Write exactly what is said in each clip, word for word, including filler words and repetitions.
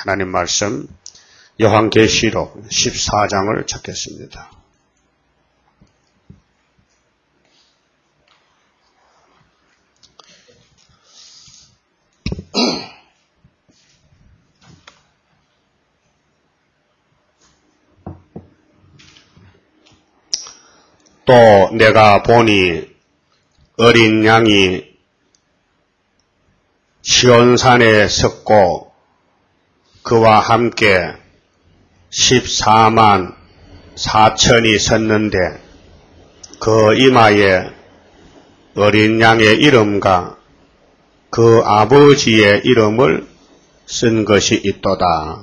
하나님 말씀 요한계시록 십사 장을 찾겠습니다. 또 내가 보니 어린 양이 시온산에 섰고 그와 함께 십사만 사천이 섰는데 그 이마에 어린 양의 이름과 그 아버지의 이름을 쓴 것이 있도다.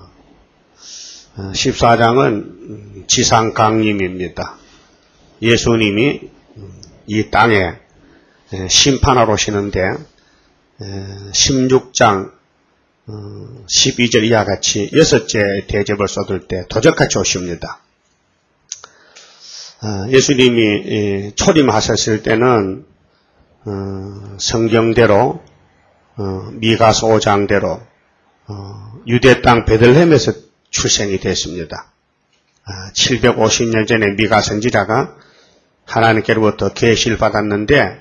십사 장은 지상 강림입니다. 예수님이 이 땅에 심판하러 오시는데 십육 장 십이 절 이하 같이 여섯째 대접을 쏟을 때 도적같이 오십니다. 예수님이 초림하셨을 때는 성경대로 미가서 오 장대로 유대 땅 베들레헴에서 출생이 됐습니다. 칠백오십 년 전에 미가 선지자가 하나님께로부터 계시를 받았는데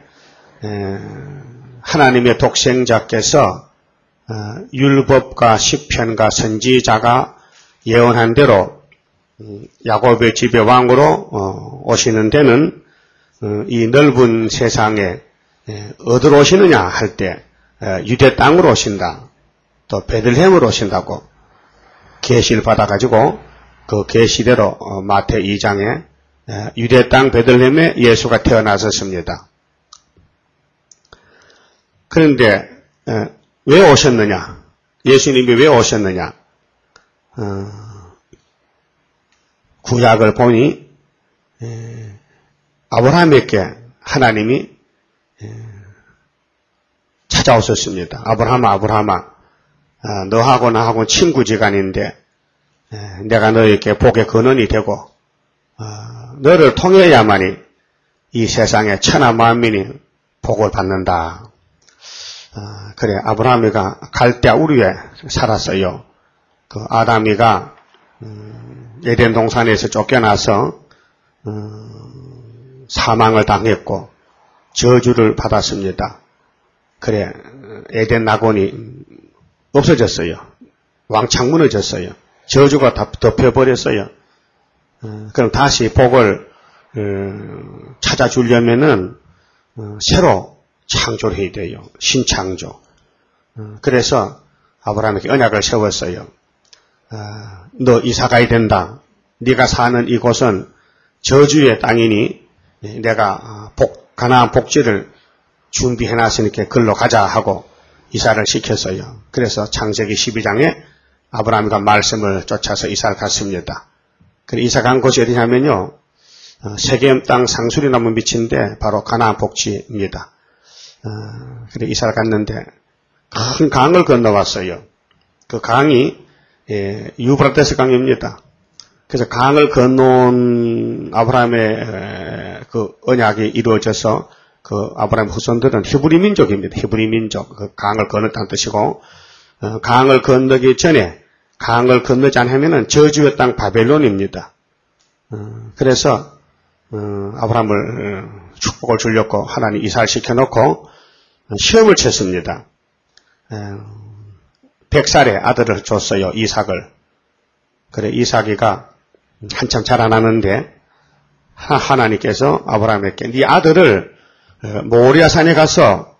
하나님의 독생자께서 율법과 시편과 선지자가 예언한 대로 야곱의 집의 왕으로 오시는 데는 이 넓은 세상에 어디로 오시느냐 할 때 유대 땅으로 오신다. 또 베들레헴으로 오신다고 계시를 받아가지고 그 계시대로 마태 이 장에 유대 땅 베들레헴에 예수가 태어나셨습니다. 그런데 왜 오셨느냐? 예수님이 왜 오셨느냐? 어, 구약을 보니 에, 아브라함에게 하나님이 에, 찾아오셨습니다. 아브라함아 아브라함아 어, 너하고 나하고 친구지간인데 에, 내가 너에게 복의 근원이 되고 어, 너를 통해야만이 이 세상에 천하 만민이 복을 받는다. 어, 그래, 아브라함이가 갈대아 우르에 살았어요. 그 아담이가, 음, 에덴 동산에서 쫓겨나서, 음, 사망을 당했고, 저주를 받았습니다. 그래, 에덴 낙원이 없어졌어요. 왕창 무너졌어요. 저주가 다 덮여버렸어요. 어, 그럼 다시 복을, 어, 찾아주려면은, 어, 새로 창조를 해야 돼요. 신창조. 그래서 아브라함에게 언약을 세웠어요. 너 이사 가야 된다. 네가 사는 이곳은 저주의 땅이니 내가 복, 가나안 복지를 준비해놨으니까 글로 가자 하고 이사를 시켰어요. 그래서 창세기 십이 장에 아브라함과 말씀을 쫓아서 이사를 갔습니다. 그래서 이사 간 곳이 어디냐면요. 세겜 땅 상수리나무 밑인데 바로 가나안 복지입니다. 어, 그래, 이사를 갔는데, 큰 강을 건너왔어요. 그 강이, 예, 유브라데스 강입니다. 그래서 강을 건너온 아브라함의, 에, 그 언약이 이루어져서, 그 아브라함 후손들은 히브리 민족입니다. 히브리 민족. 그 강을 건넜다는 뜻이고, 어, 강을 건너기 전에, 강을 건너지 않으면은 저주의 땅 바벨론입니다. 어, 그래서, 어, 아브라함을 어, 축복을 주려고 하나님 이사를 시켜놓고 시험을 쳤습니다. 백 살의 아들을 줬어요. 이삭을. 그래 이삭이가 한참 자라나는데 하나님께서 아브라함에게 네 아들을 모리아산에 가서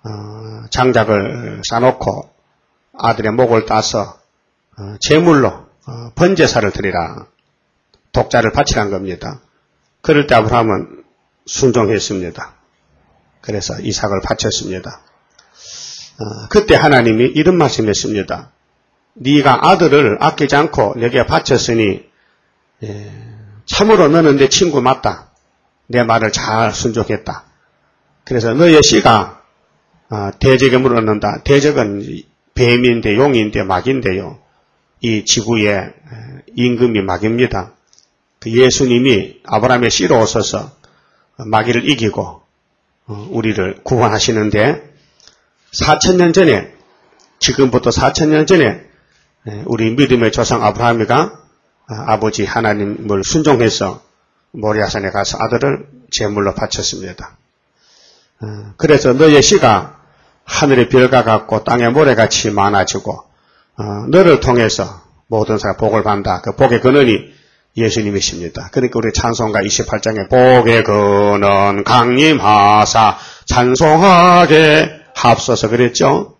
장작을 싸놓고 아들의 목을 따서 제물로 번제사를 드리라. 독자를 바치란 겁니다. 그럴 때 아브라함은 순종했습니다. 그래서 이삭을 바쳤습니다. 어, 그때 하나님이 이런 말씀했습니다. 네가 아들을 아끼지 않고 내게 바쳤으니 예, 참으로 너는 내 친구 맞다. 내 말을 잘 순종했다. 그래서 너의 씨가 어, 대적에 물어넣는다. 대적은 뱀인데 용인데 마귀인데요. 이 지구의 임금이 마귀입니다. 그 예수님이 아브라함의 씨로 오셔서 마귀를 이기고 우리를 구원하시는데 사천 년 전에 지금부터 사천 년 전에 우리 믿음의 조상 아브라함이가 아버지 하나님을 순종해서 모리아산에 가서 아들을 제물로 바쳤습니다. 그래서 너의 씨가 하늘의 별과 같고 땅의 모래같이 많아지고 너를 통해서 모든 사람 복을 받는다. 그 복의 근원이 예수님이십니다. 그러니까 우리 찬송가 이십팔 장에 복의 근원 강림하사 찬송하게 합소서 그랬죠.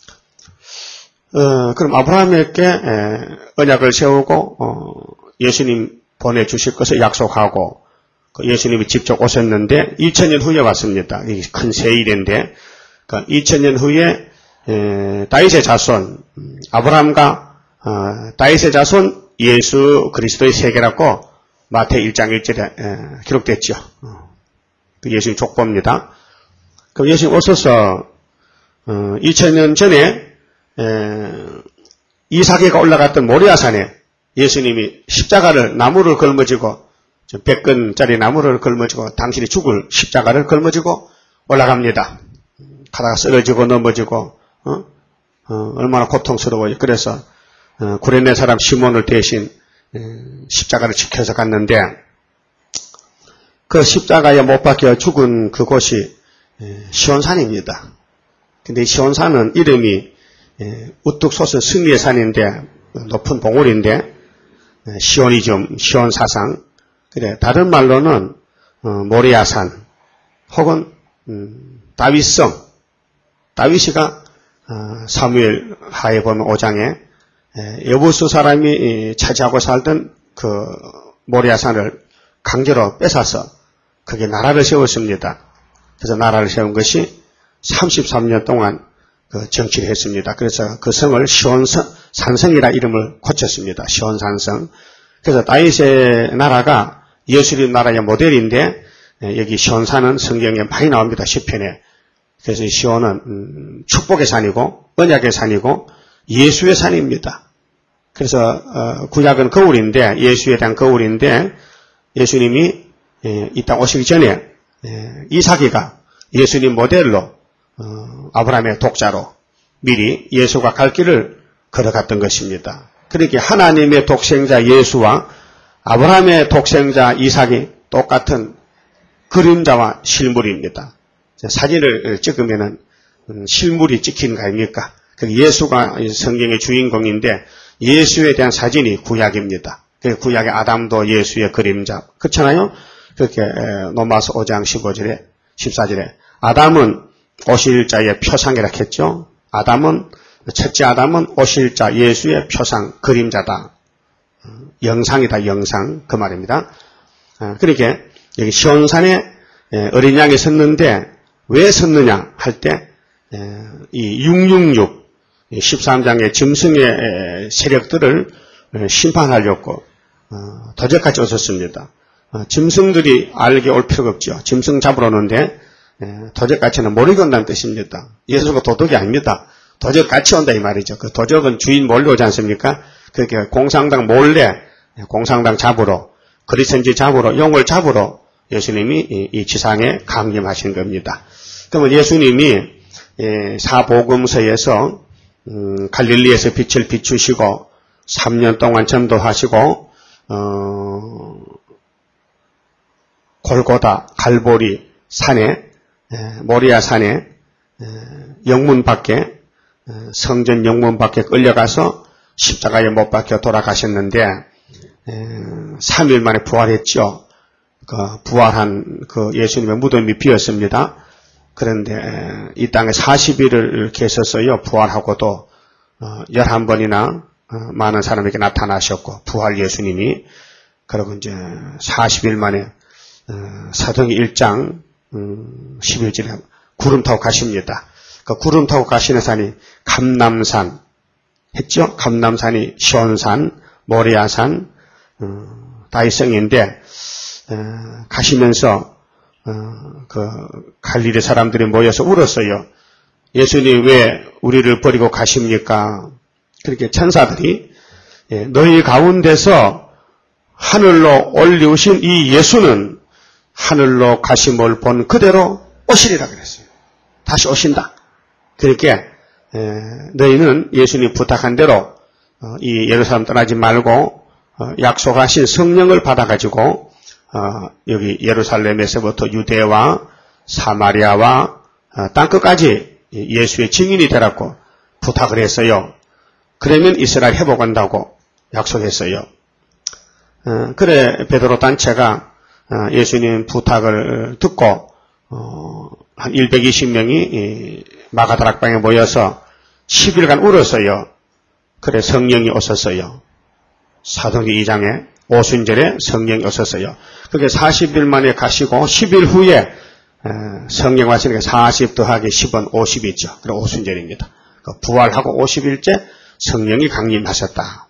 어, 그럼 아브라함에게 에, 언약을 세우고 어, 예수님 보내주실 것을 약속하고 그 예수님이 직접 오셨는데 이천 년 후에 왔습니다. 이게 큰 세일인데 그러니까 이천 년 후에 에, 다윗의 자손 아브라함과 어, 다윗의 자손 예수 그리스도의 세계라고 마태 일 장 일 절에 에, 기록됐죠. 어, 그 예수님 족보입니다. 그럼 예수님 오셔서 어, 이천 년 전에 에, 이삭이가 올라갔던 모리아산에 예수님이 십자가를 나무를 걸머지고 백 근짜리 나무를 걸머지고 당신이 죽을 십자가를 걸머지고 올라갑니다. 가다가 쓰러지고 넘어지고 어? 어, 얼마나 고통스러워요. 그래서 어, 구레네 사람 시몬을 대신 에, 십자가를 지켜서 갔는데 그 십자가에 못 박혀 죽은 그곳이 에, 시온산입니다. 근데 시온산은 이름이 에, 우뚝 솟은 승리의 산인데 높은 봉우리인데 에, 시온이즘, 시온사상 그래 다른 말로는 어, 모리아산 혹은 음, 다윗성 다윗이가 어, 사무엘 하에 보면 오 장에 에, 여부수 사람이 이, 차지하고 살던 그 모리아산을 강제로 뺏어서 거기에 나라를 세웠습니다. 그래서 나라를 세운 것이 삼십삼 년 동안 그 정치를 했습니다. 그래서 그 성을 시온산성이라 이름을 고쳤습니다. 시온산성. 그래서 다윗의 나라가 예수님 나라의 모델인데 여기 시온산은 성경에 많이 나옵니다. 시편에. 그래서 시온은 음, 축복의 산이고 언약의 산이고 예수의 산입니다. 그래서 어, 구약은 거울인데 예수에 대한 거울인데 예수님이 예, 이 땅 오시기 전에 예, 이삭이가 예수님 모델로 어, 아브라함의 독자로 미리 예수가 갈 길을 걸어갔던 것입니다. 그러니까 하나님의 독생자 예수와 아브라함의 독생자 이삭이 똑같은 그림자와 실물입니다. 사진을 찍으면은 실물이 찍히는 거 아닙니까? 예수가 성경의 주인공인데 예수에 대한 사진이 구약입니다. 구약의 아담도 예수의 그림자. 그렇잖아요? 그렇게 로마서 오 장 십오 절에 십사 절에 아담은 오실 자의 표상이라 했죠. 아담은 첫째 아담은 오실 자 예수의 표상 그림자다. 영상이다 영상 그 말입니다. 그러니까 여기 시온산에 어린 양이 섰는데 왜 섰느냐 할 때 이 육육육 십삼 장의 짐승의 세력들을 심판하려고 도적같이 오셨습니다. 짐승들이 알게 올 필요가 없죠. 짐승 잡으러 오는데 도적같이는 몰이 온다는 뜻입니다. 예수가 도둑이 아닙니다. 도적같이 온다 이 말이죠. 그 도적은 주인 몰래 오지 않습니까? 그렇게 공산당 몰래 공산당 잡으러 그리스도인지 잡으러 용을 잡으러 예수님이 이, 이 지상에 강림하신 겁니다. 그러면 예수님이 사복음서에서 음, 갈릴리에서 빛을 비추시고 삼 년 동안 전도하시고 어, 골고다 갈보리 산에 모리아 산에 영문 밖에 성전 영문 밖에 끌려가서 십자가에 못 박혀 돌아가셨는데 삼 일 만에 부활했죠. 그 부활한 그 예수님의 무덤이 비었습니다. 그런데 이 땅에 사십 일을 계셨어요. 부활하고도 열한 번이나 많은 사람에게 나타나셨고 부활 예수님이 그리고 이제 사십 일 만에 사도행전 일 장 십일 절에 구름 타고 가십니다. 그 구름 타고 가시는 산이 감람산 했죠. 감람산이 시온산, 모리아산, 다윗성인데 가시면서 그 갈릴리 사람들이 모여서 울었어요. 예수님 왜 우리를 버리고 가십니까? 그렇게 천사들이 너희 가운데서 하늘로 올리우신 이 예수는 하늘로 가심을 본 그대로 오시리라 그랬어요. 다시 오신다. 그렇게 너희는 예수님 부탁한 대로 어, 이 예루살렘 떠나지 말고 어, 약속하신 성령을 받아가지고 어, 여기 예루살렘에서부터 유대와 사마리아와 어, 땅끝까지 예수의 증인이 되라고 부탁을 했어요. 그러면 이스라엘 회복한다고 약속했어요. 어, 그래 베드로 단체가 어, 예수님 부탁을 듣고 어, 한 백이십 명이 마가다락방에 모여서 십 일간 울었어요. 그래 성령이 오셨어요. 사도행전 이 장에 오순절에 성령이 오셨어요. 그게 사십 일 만에 가시고 십 일 후에 성령 와시니까 사십 더하기 십은 오십이죠. 그래 오순절입니다. 부활하고 오십 일째 성령이 강림하셨다.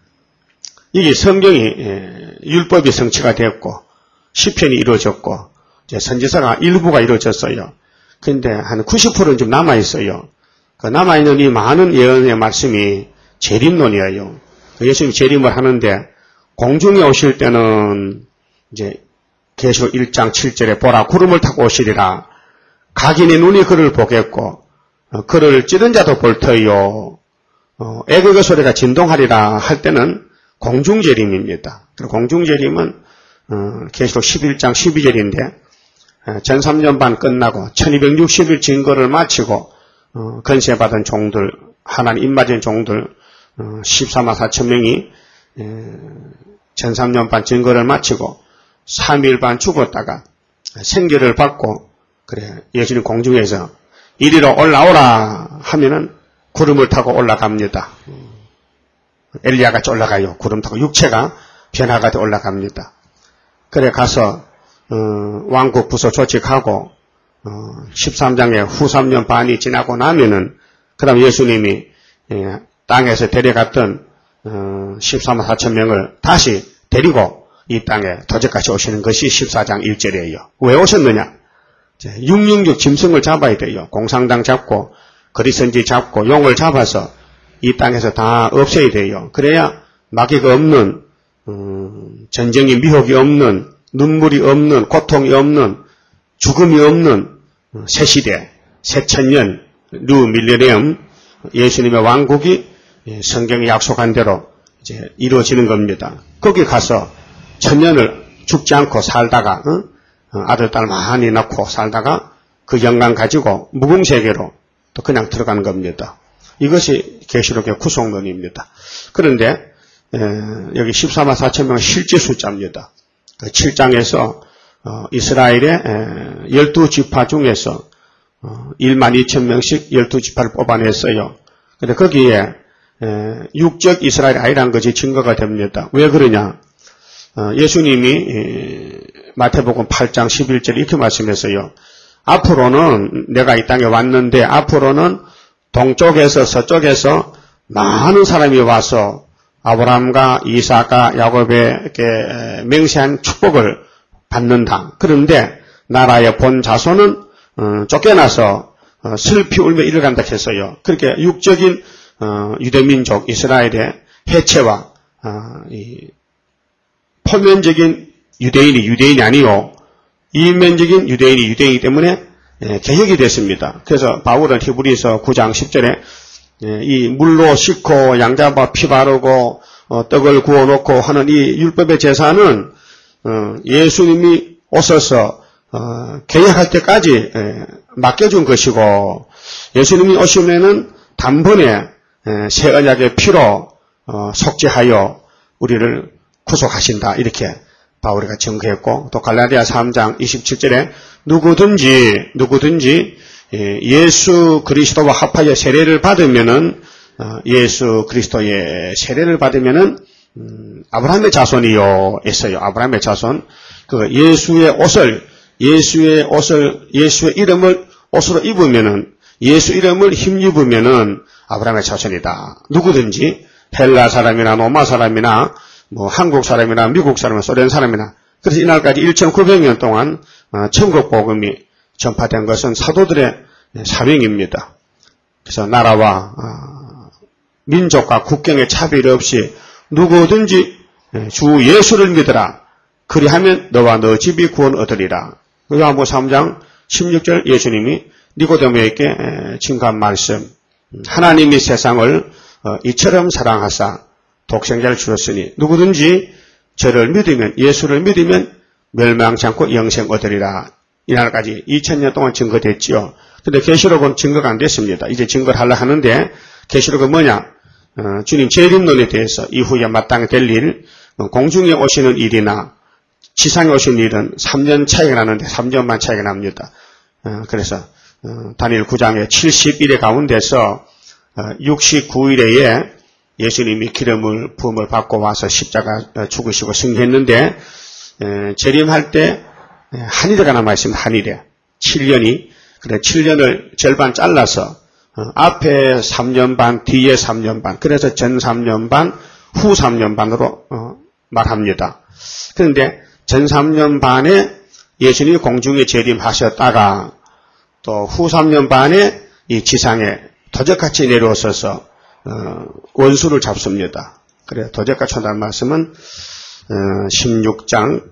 이게 성경이 율법이 성취가 되었고 시편이 이루어졌고 이제 선지서가 일부가 이루어졌어요. 그런데 한 구십 퍼센트는 좀 남아있어요. 그 남아있는 이 많은 예언의 말씀이 재림론이에요. 예수님이 재림을 하는데 공중에 오실 때는 이제 계시록 일 장 칠 절에 보라 구름을 타고 오시리라. 각인의 눈이 그를 보겠고 어, 그를 찌른 자도 볼 터이요. 어, 애국의 소리가 진동하리라 할 때는 공중재림입니다. 공중재림은 어, 계시록 십일 장 십이 절인데 전삼 년 반 끝나고 천이백육십 일 증거를 마치고 어, 건세받은 종들 하나님 입맞은 종들 어, 십사만 사천 명이 에, 전삼 년 반 증거를 마치고 삼 일 반 죽었다가 생계를 받고 그래 예수님 공중에서 이리로 올라오라 하면은 구름을 타고 올라갑니다. 엘리야같이 올라가요. 구름 타고 육체가 변화가 돼 올라갑니다. 그래 가서 어, 왕국 부서 조직하고 어, 십삼 장에 후 삼 년 반이 지나고 나면은 그 다음 예수님이 예, 땅에서 데려갔던 어, 십사만 사천 명을 다시 데리고 이 땅에 도적같이 오시는 것이 십사 장 일 절이에요. 왜 오셨느냐? 육육육 짐승을 잡아야 돼요. 공상당 잡고 거리선지 잡고 용을 잡아서 이 땅에서 다 없애야 돼요. 그래야 마귀가 없는 음, 전쟁이 미혹이 없는 눈물이 없는 고통이 없는 죽음이 없는 새 시대 새 천년 뉴 밀레니엄 예수님의 왕국이 성경이 약속한 대로 이제 이루어지는 겁니다. 거기 가서 천년을 죽지 않고 살다가 어? 아들 딸 많이 낳고 살다가 그 영광 가지고 무궁세계로 또 그냥 들어가는 겁니다. 이것이 계시록의 구속론입니다. 그런데 에, 여기 십사만 사천 명은 실제 숫자입니다. 그 칠 장에서 어, 이스라엘의 에, 열두 지파 중에서 어, 일만 이천 명씩 열두 지파를 뽑아냈어요. 근데 거기에 에, 육적 이스라엘이 아니라는 것이 증거가 됩니다. 왜 그러냐? 어, 예수님이 에, 마태복음 팔 장 십일 절 이렇게 말씀했어요. 앞으로는 내가 이 땅에 왔는데 앞으로는 동쪽에서 서쪽에서 많은 사람이 와서 아브라함과 이삭과 야곱에게 맹세한 축복을 받는다. 그런데 나라의 본 자손은 어, 쫓겨나서 어, 슬피 울며 이르간다 했어요. 그렇게 육적인 어, 유대민족 이스라엘의 해체와 어, 이 표면적인 유대인이 유대인이 아니요 이면적인 유대인이 유대인이기 때문에 예, 개혁이 됐습니다. 그래서 바울은 히브리서 구 장 십 절에 예, 이 물로 씻고 양잡아 피 바르고 어, 떡을 구워놓고 하는 이 율법의 제사는 어, 예수님이 오셔서 어, 개혁할 때까지 예, 맡겨준 것이고 예수님이 오시면은 단번에 예, 새 언약의 피로 어, 속죄하여 우리를 구속하신다 이렇게 바울이가 증거했고 또 갈라디아 삼 장 이십칠 절에 누구든지 누구든지 예수 그리스도와 합하여 세례를 받으면은 예수 그리스도의 세례를 받으면은 음, 아브라함의 자손이요 했어요. 아브라함의 자손. 그 예수의 옷을 예수의 옷을 예수의 이름을 옷으로 입으면은 예수 이름을 힘입으면은 아브라함의 자손이다. 누구든지 헬라 사람이나 로마 사람이나 뭐 한국 사람이나 미국 사람이나 소련 사람이나 그래서 이날까지 천구백 년 동안 천국 복음이 전파된 것은 사도들의 사명입니다. 그래서 나라와 민족과 국경의 차별 없이 누구든지 주 예수를 믿으라. 그리하면 너와 너 집이 구원 얻으리라. 요한복음 삼 장 십육 절 예수님이 니고데모에게 증거한 말씀. 하나님이 세상을 어, 이처럼 사랑하사 독생자를 주었으니 누구든지 저를 믿으면 예수를 믿으면 멸망치 않고 영생 얻으리라. 이날까지 이천 년 동안 증거됐지요. 근데 계시록은 증거가 안 됐습니다. 이제 증거를 하려 하는데 계시록은 뭐냐? 어, 주님 재림론에 대해서 이후에 마땅히 될 일, 어, 공중에 오시는 일이나 지상에 오시는 일은 삼 년 차이가 나는데 삼 년만 차이가 납니다. 어, 그래서 어, 다니엘 구 장의 칠십 일의 가운데서 어, 육십구 일에 예수님이 기름을 부음을 받고 와서 십자가 어, 죽으시고 승리했는데 에, 재림할 때 한일에가 남아있습니다. 한일에 칠 년이 그래 칠 년을 절반 잘라서 어, 앞에 삼 년 반, 뒤에 삼 년 반, 그래서 전 삼 년 반, 후 삼 년 반으로 어, 말합니다. 그런데 전 삼 년 반에 예수님이 공중에 재림하셨다가 또 후 삼 년 반에 이 지상에 도적같이 내려오셔서 어, 원수를 잡습니다. 그래 도적같이 한다는 말씀은 어, 십육 장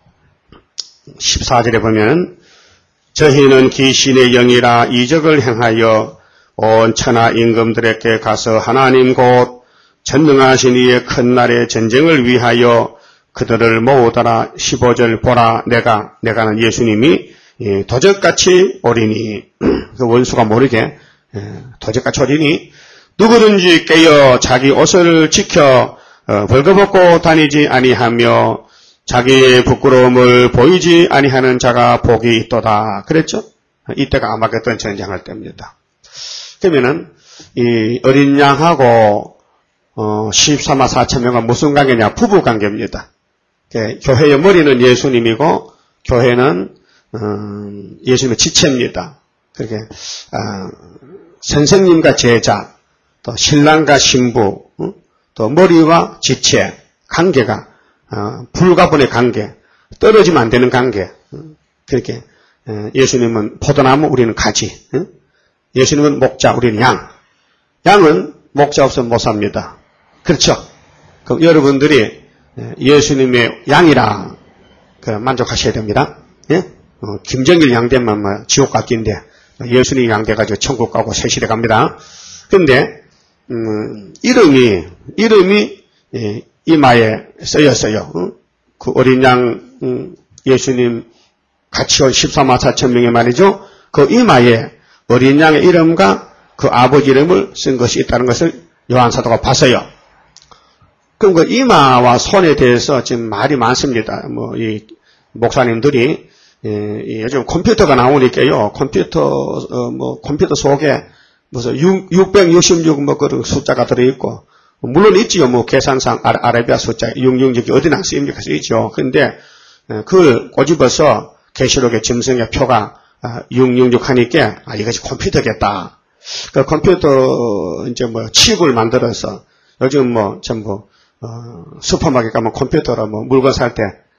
십사 절에 보면 저희는 귀신의 영이라 이적을 행하여 온 천하 임금들에게 가서 하나님 곧 전능하신 이의 큰 날의 전쟁을 위하여 그들을 모으더라. 십오 절 보라 내가 내가는 예수님이 도적같이 오리니 그 원수가 모르게 도적같이 오리니 누구든지 깨어 자기 옷을 지켜 벌거벗고 다니지 아니하며 자기의 부끄러움을 보이지 아니하는 자가 복이 있도다. 그랬죠? 이때가 아마겟돈 전쟁할 때입니다. 그러면은 이 어린 양하고 어, 십삼만 사천 명은 무슨 관계냐? 부부 관계입니다. 교회의 머리는 예수님이고 교회는 음, 예수님의 지체입니다. 그렇게 아, 선생님과 제자, 또 신랑과 신부, 어? 또 머리와 지체 관계가 어, 불가분의 관계, 떨어지면 안 되는 관계. 어, 그렇게 어, 예수님은 포도나무, 우리는 가지. 어? 예수님은 목자, 우리는 양. 양은 목자 없으면 못 삽니다. 그렇죠? 그럼 여러분들이 예수님의 양이라 그 만족하셔야 됩니다. 예? 어, 김정일 양되면 뭐 지옥 갔긴데 예수님 양돼가지고 천국 가고 세실에 갑니다. 그런데 음, 이름이 이름이 예, 이마에 쓰였어요. 어? 그 어린 양 음, 예수님 같이 온 십사만 사천 명이 말이죠. 그 이마에 어린 양의 이름과 그 아버지 이름을 쓴 것이 있다는 것을 요한 사도가 봤어요. 그럼 그 이마와 손에 대해서 지금 말이 많습니다. 뭐 이 목사님들이 예, 요즘 컴퓨터가 나오니까요. 컴퓨터 어, 뭐 컴퓨터 속에 무슨 육백육십육 뭐 그런 숫자가 들어 있고 물론 있지요. 뭐 계산상 아, 아라비아 숫자 육백육십육이 어디나 쓰입니까? 쓰이죠. 그런데 예, 그걸 꼬집어서 계시록의 짐승의 표가 아, 육백육십육 하니까 아 이것이 컴퓨터겠다. 그 컴퓨터 이제 뭐 칩을 만들어서 요즘 뭐 전부 어, 슈퍼마켓 가면 컴퓨터로 뭐 물건 살 때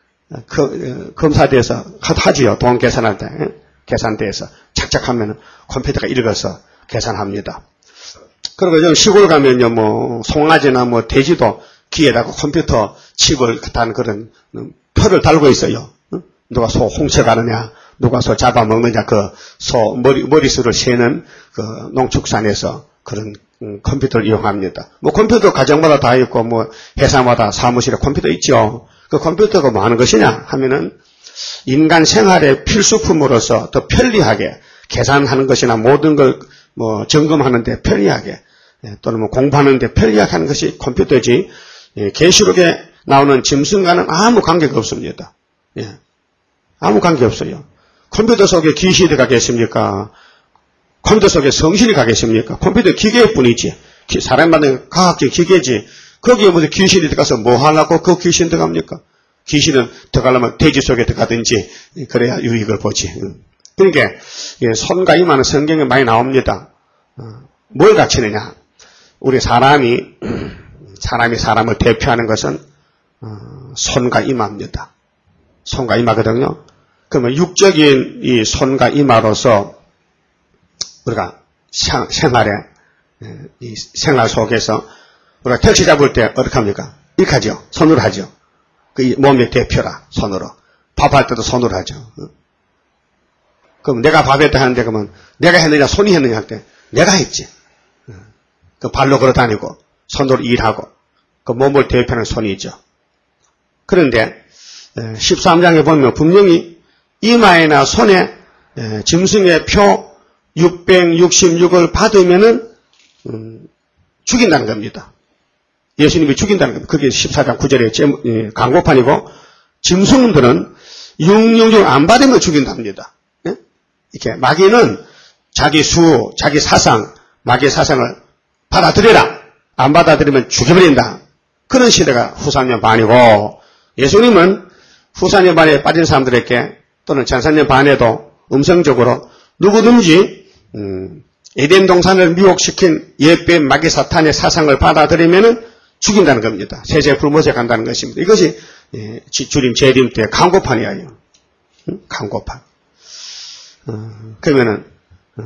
그, 검사대에서 하지요. 돈 계산할 때 계산대에서 착착하면 컴퓨터가 읽어서 계산합니다. 그리고 좀 시골 가면요 뭐 송아지나 뭐 돼지도 귀에다가 컴퓨터 칩을 단 그런 표를 달고 있어요. 누가 소 훔쳐가느냐, 누가 소 잡아먹느냐, 그 소 머리 머리수를 세는 그 농축산에서 그런 음, 컴퓨터를 이용합니다. 뭐 컴퓨터 가정마다 다 있고 뭐 회사마다 사무실에 컴퓨터 있죠. 그 컴퓨터가 뭐 하는 것이냐 하면은 인간 생활의 필수품으로서 더 편리하게 계산하는 것이나 모든 걸 뭐 점검하는데 편리하게 예, 또는 뭐 공부하는데 편리하게 하는 것이 컴퓨터지 예, 계시록에 나오는 짐승과는 아무 관계가 없습니다. 예, 아무 관계 없어요. 컴퓨터 속에 귀신이 가겠습니까? 컴퓨터 속에 성신이 가겠습니까? 컴퓨터 기계일 뿐이지. 사람 만든 과학적 기계지. 거기에 무슨 귀신이 들어가서 뭐 하려고 그 귀신 들어갑니까? 귀신은 들어가려면 돼지 속에 들어가든지 그래야 유익을 보지. 그러니까 손과 이마는 성경에 많이 나옵니다. 뭘 가르치느냐? 우리 사람이 사람이 사람을 대표하는 것은 손과 이마입니다. 손과 이마거든요. 그러면 육적인 이 손과 이마로서 우리가 생활에 이 생활 속에서 우리가 택시 잡을 때 어떻게 합니까? 이렇게 하죠. 손으로 하죠. 그 몸의 대표라 손으로. 밥할 때도 손으로 하죠. 그럼 내가 밥했다 하는데 그러면 내가 했느냐 손이 했느냐 할 때 내가 했지. 그 발로 걸어 다니고 손으로 일하고 그 몸을 대표하는 손이죠. 그런데 십삼 장에 보면 분명히 이마에나 손에 짐승의 표 육백육십육을 받으면은 음, 죽인다는 겁니다. 예수님이 죽인다는 겁니다. 그게 십사 장 구 절의 광고판이고, 짐승들은 육백육십육 안 받으면 죽인답니다. 예? 이렇게 마귀는 자기 수, 자기 사상, 마귀의 사상을 받아들여라. 안 받아들이면 죽여버린다. 그런 시대가 후사년 반이고, 예수님은 후사년 반에 빠진 사람들에게 또는 전사년 반에도 음성적으로 누구든지 음, 에덴 동산을 미혹시킨 옛뱀 마귀 사탄의 사상을 받아들이면 죽인다는 겁니다. 세세 불못에 간다는 것입니다. 이것이 예, 주림 재림 때 강고판이에요. 응? 강고판. 어, 그러면은 어,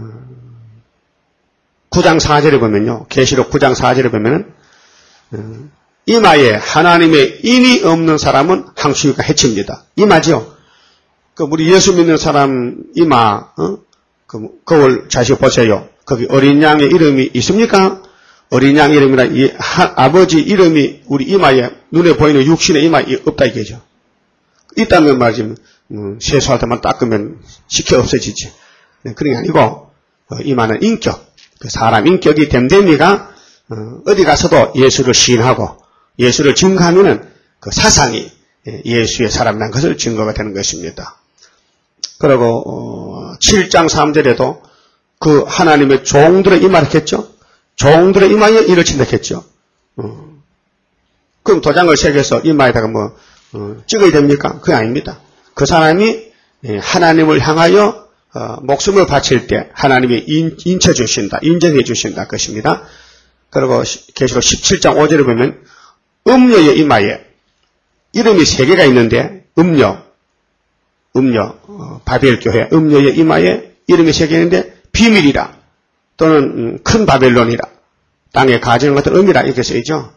구 장 사 절에 보면요. 계시록 구 장 사 절에 보면은 어, 이마에 하나님의 인이 없는 사람은 항수유가 해칩니다. 이마죠. 그 우리 예수 믿는 사람 이마 어? 그 거울 자식 보세요. 거기 어린 양의 이름이 있습니까? 어린 양 이름이나 이 하, 아버지 이름이 우리 이마에 눈에 보이는 육신의 이마에 없다 이게죠. 있다면 말이지 음, 세수할 때만 닦으면 쉽게 없어지지. 네, 그런 게 아니고 어, 이마는 인격, 그 사람 인격이 됨됨이가 어, 어디 가서도 예수를 시인하고 예수를 증거하면은 그 사상이 예수의 사람이라는 것을 증거가 되는 것입니다. 그리고 어, 칠 장 삼 절에도 그 하나님의 종들의 이마를 했겠죠. 종들의 이마에 일을 친다 했겠죠. 어. 그럼 도장을 새겨서 이마에다가 뭐 어, 찍어야 됩니까? 그게 아닙니다. 그 사람이 하나님을 향하여 어, 목숨을 바칠 때 하나님이 인, 인쳐 주신다, 인정해 주신다 것입니다. 그리고 계시록 십칠 장 오 절에 보면 음녀의 이마에 이름이 세 개가 있는데 음녀, 음녀, 어, 바벨 교회 음녀의 이마에 이름이 세 개 있는데 비밀이라 또는 음, 큰 바벨론이라 땅의 가정 같은 의미라 이렇게 쓰이죠.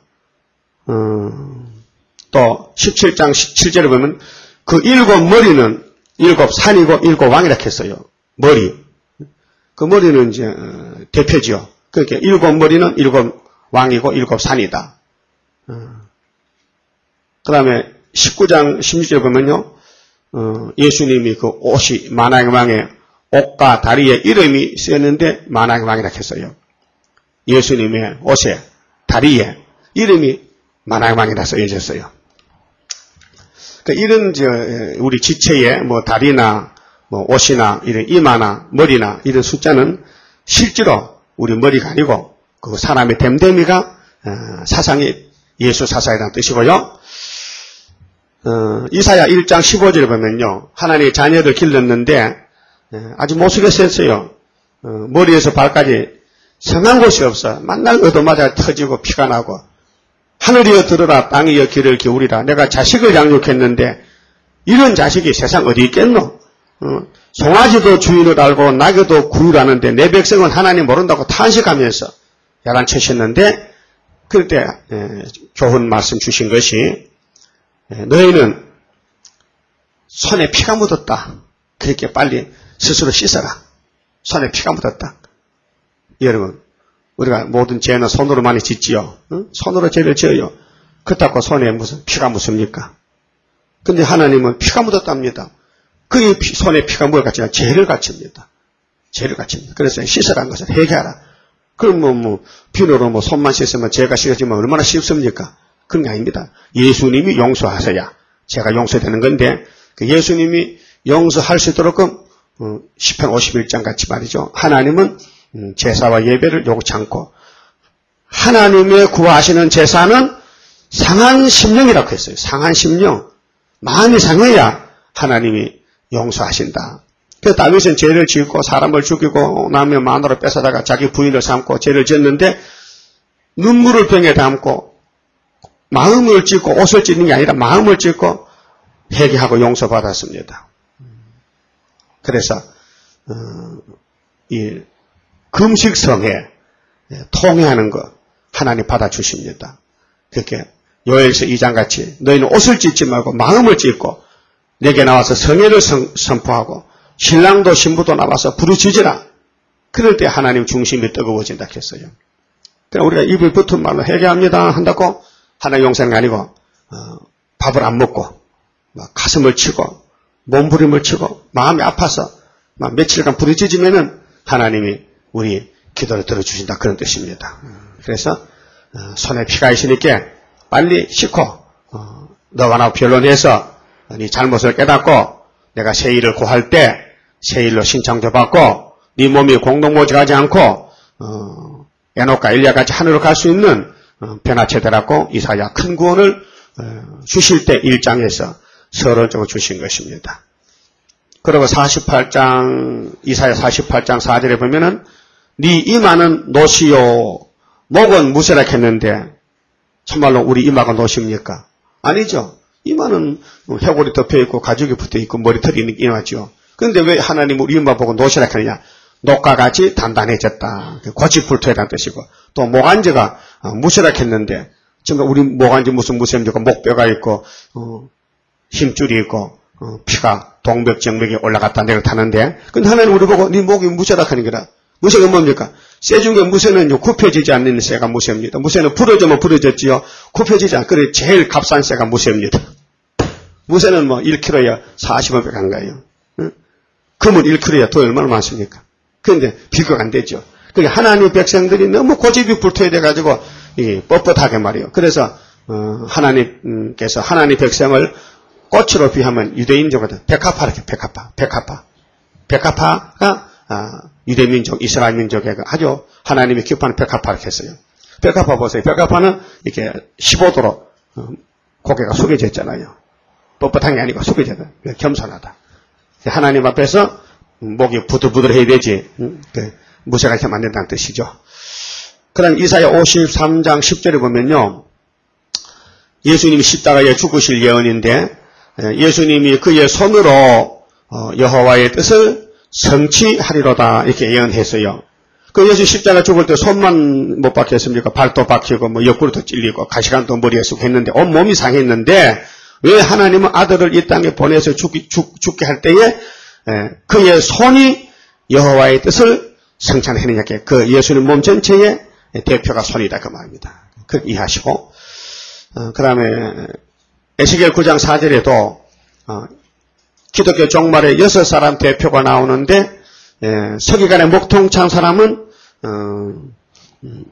어, 또 십칠 장 십칠 절에 보면 그 일곱 머리는 일곱 산이고 일곱 왕이라 했어요. 머리. 그 머리는 이제 어, 대표죠. 그러니까 일곱 머리는 일곱 왕이고 일곱 산이다. 어. 그 다음에 십구 장 십육 절에 보면요. 어, 예수님이 그 옷이 만왕의 왕의 옷과 다리에 이름이 쓰였는데 만왕의 왕이라 했어요. 예수님의 옷에 다리에 이름이 만왕의 왕이라 써있었어요. 그러니까 이런 저 우리 지체에 뭐 다리나 뭐 옷이나 이런 이마나 머리나 이런 숫자는 실제로 우리 머리가 아니고 그 사람의 됨됨이가 어, 사상이 예수 사상이라는 뜻이고요. 어, 이사야 일 장 십오 절에 보면요. 하나님의 자녀를 길렀는데 아주 못쓰겠었어요. 어, 머리에서 발까지 성한 곳이 없어. 만날 얻어맞아 터지고 피가 나고 하늘이여 들으라 땅이여 귀를 기울이라. 내가 자식을 양육했는데 이런 자식이 세상 어디 있겠노? 어, 송아지도 주인을 알고 낙엽도 구유라는데 내 백성은 하나님 모른다고 탄식하면서 야단치셨는데 그럴 때 에, 교훈 말씀 주신 것이 에, 너희는 손에 피가 묻었다. 그렇게 빨리 스스로 씻어라. 손에 피가 묻었다. 여러분, 우리가 모든 죄는 손으로 많이 짓지요. 응? 손으로 죄를 지어요. 그렇다고 손에 무슨 피가 묻습니까? 근데 하나님은 피가 묻었답니다. 그 피, 손에 피가 묻어 갖지 않아 죄를 갖춥니다. 죄를 갖춥니다. 그래서 씻으라는 것을 회개하라. 그럼 뭐, 뭐 비누로 뭐 손만 씻으면 죄가 씻어지면 얼마나 쉽습니까? 그런 게 아닙니다. 예수님이 용서하셔야 죄가 용서되는 건데 그 예수님이 용서할 수 있도록 어, 시편 오십일 장 같이 말이죠. 하나님은 음, 제사와 예배를 요구치 않고 하나님의 구하시는 제사는 상한 심령이라고 했어요. 상한 심령. 마음이 상해야 하나님이 용서하신다. 그래서 다윗은 죄를 짓고 사람을 죽이고 나면 마누라 뺏어다가 자기 부인을 삼고 죄를 지었는데 눈물을 병에 담고 마음을 찢고 옷을 찢는 게 아니라 마음을 찢고 회개하고 용서받았습니다. 그래서 어, 이 금식성에 통회하는 것 하나님 받아주십니다. 그렇게 요엘서 이 장 같이 너희는 옷을 찢지 말고 마음을 찢고 내게 나와서 성회를 선, 선포하고 신랑도 신부도 나와서 부르짖으라. 그럴 때 하나님 중심이 뜨거워진다 했어요. 그냥 우리가 입을 붙은 말로 회개합니다 한다고 하나님 용서는 아니고 어, 밥을 안 먹고 막 가슴을 치고 몸부림을 치고 마음이 아파서 막 며칠간 부르짖으면은 하나님이 우리 기도를 들어주신다 그런 뜻입니다. 그래서 어, 손에 피가 있으니까 빨리 씻고 어, 너와 나 변론해서 네 잘못을 깨닫고 내가 세일을 고할 때 세일로 신청도 받고 네 몸이 공동모직하지 않고 어, 에녹과 엘리야같이 하늘로 갈 수 있는 어, 변화체대라고 이사야 큰 구원을 어, 주실 때 일 장에서 서론적으로 주신 것입니다. 그리고 사십팔 장 이사야 사십팔 장 사 절에 보면은 네 이마는 노시요 목은 무쇠라 했는데 참말로 우리 이마가 노십니까? 아니죠. 이마는 해골이 덮여있고 가죽이 붙어있고 머리털이 있는 이마죠. 그런데 왜 하나님 우리 이마 보고 노시라 했느냐? 녹과 같이 단단해졌다. 고집불투하다는 뜻이고 또 목안지가 무쇠라 했는데 지금 우리 목안지 무슨 무쇠입니까? 목뼈가 있고 어, 힘줄이 있고 어, 피가 동백정맥에 올라갔다 내려타는데 근데 하나님 우리 보고 네 목이 무쇠라 하는 거라. 무쇠가 뭡니까? 쇠 중에 무쇠는 굽혀지지 않는 쇠가 무쇠입니다. 무쇠는 부러지면 부러졌지요. 굽혀지지 않고 그래 제일 값싼 쇠가 무쇠입니다. 무쇠는 뭐 일 킬로그램에 사십 원밖에 안 가요. 응? 금은 일 킬로그램에 돈이 얼마나 많습니까? 그런데 비교가 안 되죠. 그러니까 하나님의 백성들이 너무 고집이 불투해돼가지고 뻣뻣하게 말이에요. 그래서 어, 하나님께서 하나님 백성을 꽃으로 비하면 유대인족거든. 백합화 이렇게 백합화, 백합화, 백합화가 아, 유대민족, 이스라엘 민족에 아주 하나님이 기뻐하는 백합화 이렇게 했어요. 백합화 보세요. 백합화는 이렇게 십오 도로 어, 고개가 숙여져 있잖아요. 뻣뻣한 게 아니고 숙여져 있다. 겸손하다. 하나님 앞에서 목이 부들부들해야 되지. 음, 그 무쇠가 이렇게 만든다는 뜻이죠. 그럼 이사야 오십삼 장 십 절에 보면요. 예수님이 십자가에 죽으실 예언인데 예수님이 그의 손으로 여호와의 뜻을 성취하리로다 이렇게 예언했어요. 그 예수 십자가 죽을 때 손만 못 박혔습니까? 발도 박히고 뭐 옆구리도 찔리고 가시관도 머리에 쑥 했는데 온 몸이 상했는데 왜 하나님은 아들을 이 땅에 보내서 죽, 죽, 죽게 할 때에 그의 손이 여호와의 뜻을 성취하느냐. 그 예수님 몸 전체의 대표가 손이다 그 말입니다. 그 이해하시고 어, 그 다음에 에스겔 구 장 사 절에도 어, 기독교 종말에 여섯 사람 대표가 나오는데 예, 서기관의 목통 찬 사람은 어, 음,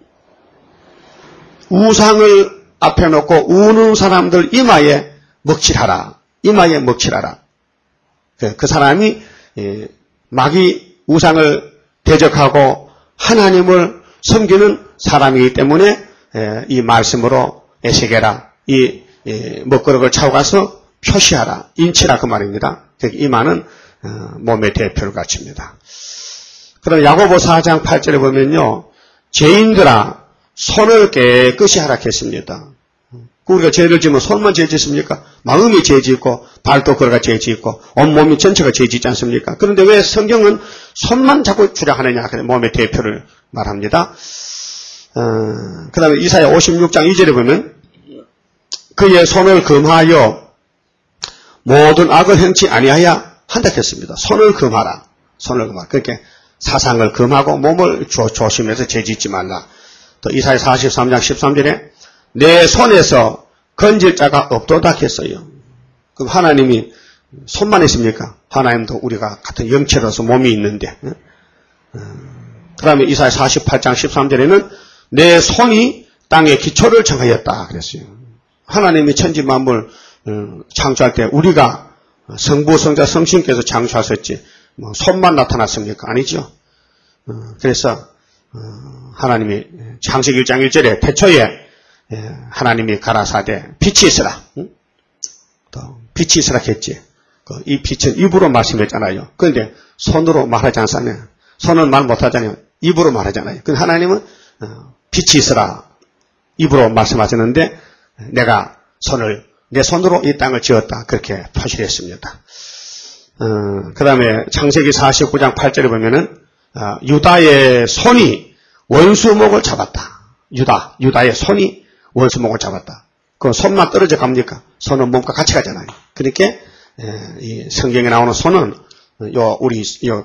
우상을 앞에 놓고 우는 사람들 이마에 먹칠하라. 이마에 먹칠하라. 그, 그 사람이 예, 마귀 우상을 대적하고 하나님을 섬기는 사람이기 때문에 예, 이 말씀으로 에스겔아 이 예, 먹거름을 차고 가서 표시하라. 인치라 그 말입니다. 이마는 어, 몸의 대표를 갖춥니다. 그럼 야고보 사 장 팔 절에 보면요. 죄인들아 손을 깨끗이 하라 했습니다. 우리가 죄를 지으면 손만 죄 짓습니까? 마음이 죄 짓고 발도 그러가 죄 짓고 온몸이 전체가 죄 짓지 않습니까? 그런데 왜 성경은 손만 자꾸 주장하느냐? 몸의 대표를 말합니다. 어, 그 다음에 이사야 오십육 장 이 절에 보면 그의 손을 금하여 모든 악을 행치 아니하여 한다 했습니다. 손을 금하라. 손을 금하라. 그렇게 사상을 금하고 몸을 조, 조심해서 죄짓지 말라. 또 이사야 사십삼 장 십삼 절에 내 손에서 건질 자가 없도다 했어요. 그럼 하나님이 손만 있습니까? 하나님도 우리가 같은 영체로서 몸이 있는데. 그 다음에 이사야 사십팔 장 십삼 절에는 내 손이 땅에 기초를 정하였다 그랬어요. 하나님이 천지 만물 창조할 때 우리가 성부, 성자, 성신께서 창조하셨지 뭐 손만 나타났습니까? 아니죠. 그래서 하나님이 창세기 일 장 일 절에 태초에 하나님이 가라사대 빛이 있으라. 또 빛이 있으라 했지. 이 빛은 입으로 말씀했잖아요. 그런데 손으로 말하지 않잖아요. 손은 말 못하잖아요. 입으로 말하잖아요. 근데 하나님은 빛이 있으라. 입으로 말씀하셨는데 내가 손을 내 손으로 이 땅을 지었다. 그렇게 표시를 했습니다. 어, 그 다음에 창세기 사십구 장 팔 절에 보면은 어, 유다의 손이 원수목을 잡았다. 유다, 유다의 손이 원수목을 잡았다. 그 손만 떨어져 갑니까? 손은 몸과 같이 가잖아요. 그러니까 에, 이 성경에 나오는 손은 요 우리 요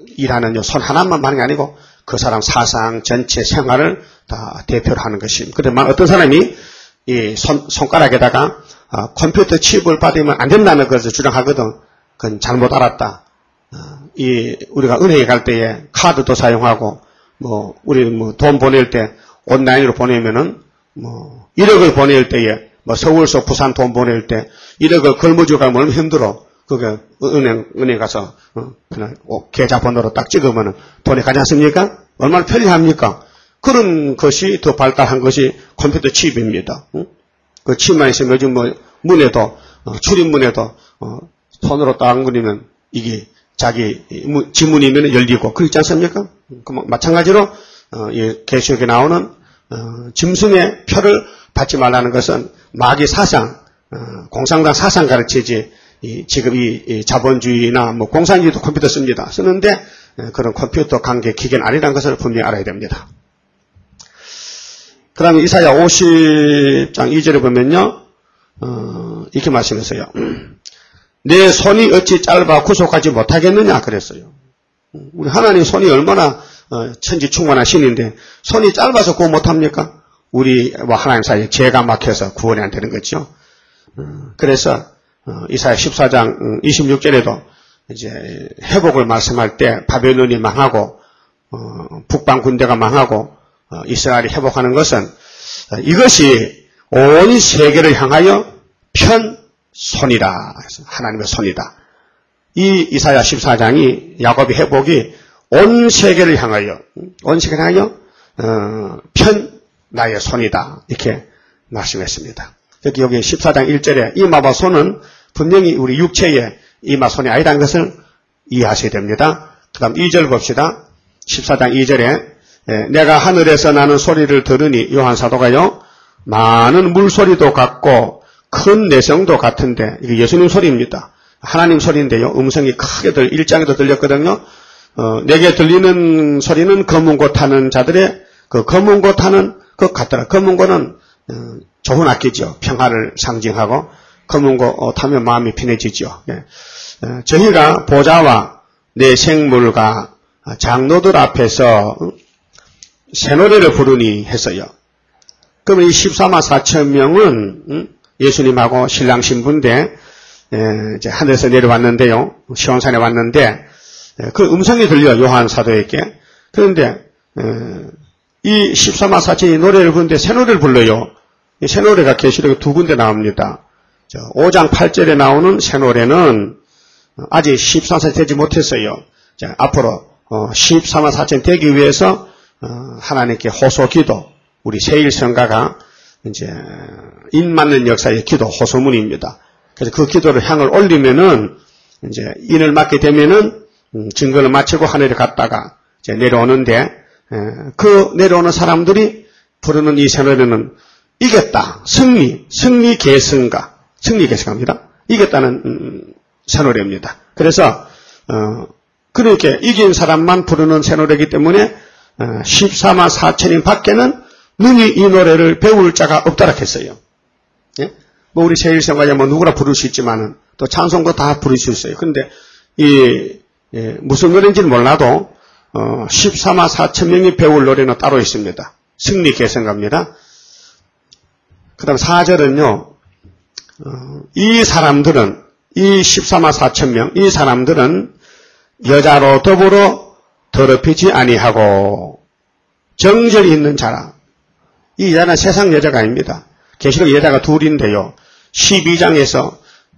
일하는 요 손 하나만 하는 게 아니고 그 사람 사상 전체 생활을 다 대표로 하는 것입니다. 그런데 어떤 사람이 이 손, 손가락에다가 어, 컴퓨터 칩을 받으면 안 된다는 것을 주장하거든. 그건 잘못 알았다. 어, 이 우리가 은행에 갈 때에 카드도 사용하고 뭐 우리 뭐 돈 보낼 때 온라인으로 보내면은 뭐 일억을 보낼 때에 뭐 서울서 부산 돈 보낼 때 일억을 걸머쥐고 가면 얼마나 힘들어. 그게 은행 은행 가서 어, 그냥 계좌번호로 딱 찍으면은 돈이 가지 않습니까? 얼마나 편리합니까? 그런 것이 더 발달한 것이 컴퓨터 칩입니다. 응? 그 칩만 있으면 요즘 뭐 문에도 어, 출입문에도 어, 손으로 딱 그리면 이게 자기 지문이면 열리고 그렇지 않습니까? 그 마찬가지로 어, 이 계시록에 나오는 어, 짐승의 표를 받지 말라는 것은 마귀 사상, 어, 공산당 사상 가르치지. 이, 지금 이, 이 자본주의나 뭐 공산주의도 컴퓨터 씁니다. 쓰는데 에, 그런 컴퓨터 관계 기계는 아니라는 것을 분명히 알아야 됩니다. 그 다음에 이사야 오십 장 이 절에 보면요. 어, 이렇게 말씀했어요. 내 손이 어찌 짧아 구속하지 못하겠느냐 그랬어요. 우리 하나님 손이 얼마나 어, 천지충만한 신인데 손이 짧아서 구원 못합니까? 우리 뭐 하나님 사이에 죄가 막혀서 구원이 안 되는 거죠. 어, 그래서 어, 이사야 십사 장 이십육 절에도 이제 회복을 말씀할 때 바벨론이 망하고 어, 북방 군대가 망하고 어, 이스라엘이 회복하는 것은 어, 이것이 온 세계를 향하여 편 손이라. 하나님의 손이다. 이 이사야 십사 장이 야곱의 회복이 온 세계를 향하여 온 세계를 향하여 어, 편 나의 손이다. 이렇게 말씀했습니다. 특히 여기 십사 장 일 절에 이마와 손은 분명히 우리 육체의 이마 손이 아니라는 것을 이해하셔야 됩니다. 그 다음 이 절 봅시다. 십사 장 이 절에 내가 하늘에서 나는 소리를 들으니 요한 사도가요 많은 물소리도 같고 큰 내성도 같은데 이게 예수님 소리입니다. 하나님 소리인데요. 음성이 크게 들 일 장에도 들렸거든요. 어, 내게 들리는 소리는 검은 고 타는 자들의 그 검은 고 타는 것 같더라. 검은 고는 어, 좋은 악기죠. 평화를 상징하고 검은 고 어, 타면 마음이 편해지죠. 예. 어, 저희가 보좌와 내 생물과 장로들 앞에서 새 노래를 부르니 했어요. 그러면 이 십사만 사천 명은 음, 예수님하고 신랑 신부인데 에, 이제 하늘에서 내려왔는데요. 시온산에 왔는데 에, 그 음성이 들려 요한 사도에게. 그런데 에, 이 십사만 사천이 노래를 부르는데 새 노래를 불러요. 이 새 노래가 계시록에 두 군데 나옵니다. 저 오 장 팔 절에 나오는 새 노래는 아직 십사만 사천 되지 못했어요. 자, 앞으로 어, 십사만 사천 되기 위해서 어, 하나님께 호소 기도, 우리 세일성가가 이제 인 맞는 역사의 기도 호소문입니다. 그래서 그 기도를 향을 올리면은 이제 인을 맞게 되면은 음, 증거를 마치고 하늘에 갔다가 이제 내려오는데 에, 그 내려오는 사람들이 부르는 이 새 노래는 이겼다, 승리, 승리 계승가, 승리 계승합니다. 이겼다는 음, 새 노래입니다. 그래서 어, 그렇게 이긴 사람만 부르는 새 노래이기 때문에 어, 십사만 사천인 밖에는 능히 이 노래를 배울 자가 없다라 했어요. 예? 뭐 우리 세일성가야 뭐 누구나 부를 수 있지만은 또 찬송도 다 부를 수 있어요. 그런데 이 예, 무슨 노래인지는 몰라도 어, 십사만 사천 명이 배울 노래는 따로 있습니다. 승리 계승가입니다. 그 다음 사 절은요. 어, 이 사람들은 이 십사만 사천 명 이 사람들은 여자로 더불어 더럽히지 아니하고 정절이 있는 자라. 이 여자는 세상 여자가 아닙니다. 계시록 여자가 둘인데요. 십이 장에서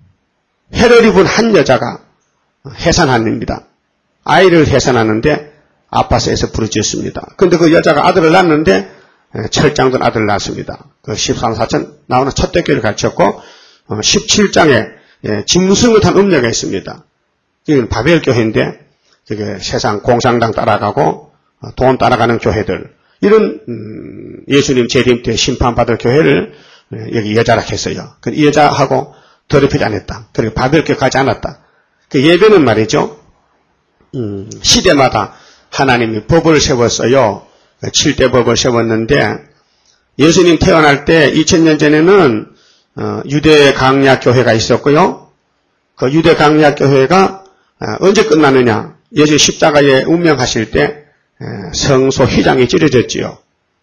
해를 입은 한 여자가 해산합니다. 아이를 해산하는데 아파서에서 부르짖습니다. 그런데 그 여자가 아들을 낳았는데 철장된 아들을 낳았습니다. 그 십삼 사천 나오는 첫 대교를 가르쳤고 십칠 장에 짐승을 탄 음녀가 있습니다. 이건 바벨 교회인데 그게 세상 공산당 따라가고 돈 따라가는 교회들 이런 예수님 재림 때 심판받을 교회를 여기 여자라 했어요. 이 여자하고 더럽히지 않았다. 그리고 바벨교회 가지 않았다. 그 예배는 말이죠. 음, 시대마다 하나님이 법을 세웠어요. 칠 대 법을 세웠는데 예수님 태어날 때 이천 년 전에는 어, 유대 강약 교회가 있었고요. 그 유대 강약 교회가 어, 언제 끝나느냐? 예수 십자가에 운명하실 때 성소 휘장이 찢어졌지요.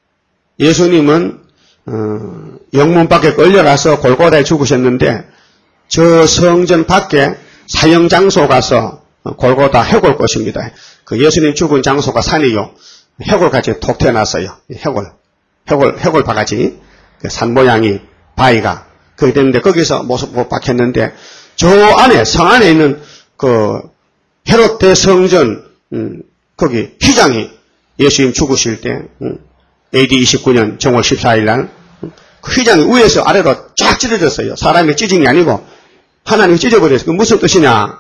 예수님은 어, 영문 밖에 끌려가서 골고다에 죽으셨는데 저 성전 밖에 사형 장소 가서 골고다 해골 것입니다. 그 예수님 죽은 장소가 산이요. 해골같이 톡 튀어났어요. 해골, 해골, 해골 바가지. 산 모양이 바위가 거기 됐는데 거기서 모습 못 박혔는데 저 안에 성 안에 있는 그 헤롯 대성전 음, 거기 휘장이 예수님 죽으실 때 음, 에이디 이십구 년 정월 십사일 날 그 휘장이 위에서 아래로 쫙 찢어졌어요. 사람이 찢은 게 아니고 하나님이 찢어버렸어요. 그 무슨 뜻이냐?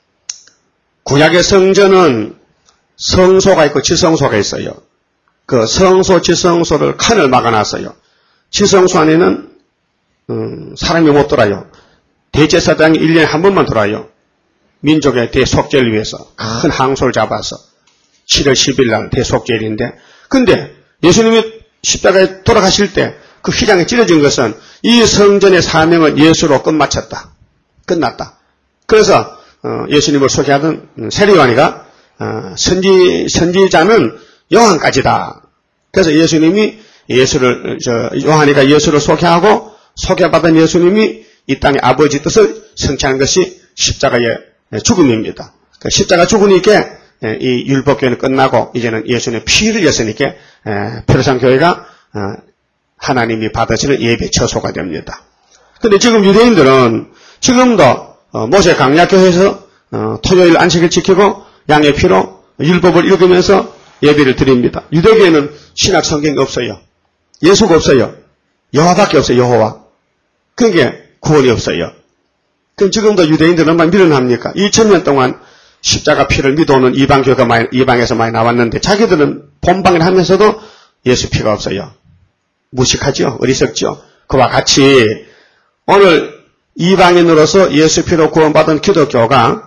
구약의 성전은 성소가 있고 지성소가 있어요. 그 성소, 지성소를 칸을 막아놨어요. 지성소 안에는 음, 사람이 못 돌아요. 대제사장이 일 년에 한 번만 돌아요. 민족의 대속죄를 위해서 큰 항소를 잡아서 칠월 십일 날 대속죄일인데 근데 예수님이 십자가에 돌아가실 때 그 휘장이 찢어진 것은 이 성전의 사명은 예수로 끝마쳤다. 끝났다. 그래서 어, 예수님을 소개하던 세례요한이가 어, 선지, 선지자는 요한까지다. 그래서 예수님이 예수를 저 요한이가 예수를 소개하고 소개받은 예수님이 이 땅의 아버지 뜻을 성취하는 것이 십자가의 죽음입니다. 그러니까 십자가 죽으니까 이 율법교회는 끝나고 이제는 예수님의 피를 였으니까 페르산 교회가 하나님이 받으시는 예배 처소가 됩니다. 그런데 지금 유대인들은 지금도 모세 강약교회에서 토요일 안식일 지키고 양의 피로 율법을 읽으면서 예배를 드립니다. 유대교회는 신약 성경이 없어요. 예수가 없어요. 여호와밖에 없어요. 여호와. 그러니까 구원이 없어요. 그럼 지금도 유대인들은 얼마나 미련합니까? 이천 년 동안 십자가 피를 믿어오는 이방교가 많이, 이방에서 많이 나왔는데 자기들은 본방을 하면서도 예수 피가 없어요. 무식하죠? 어리석죠? 그와 같이 오늘 이방인으로서 예수 피로 구원받은 기독교가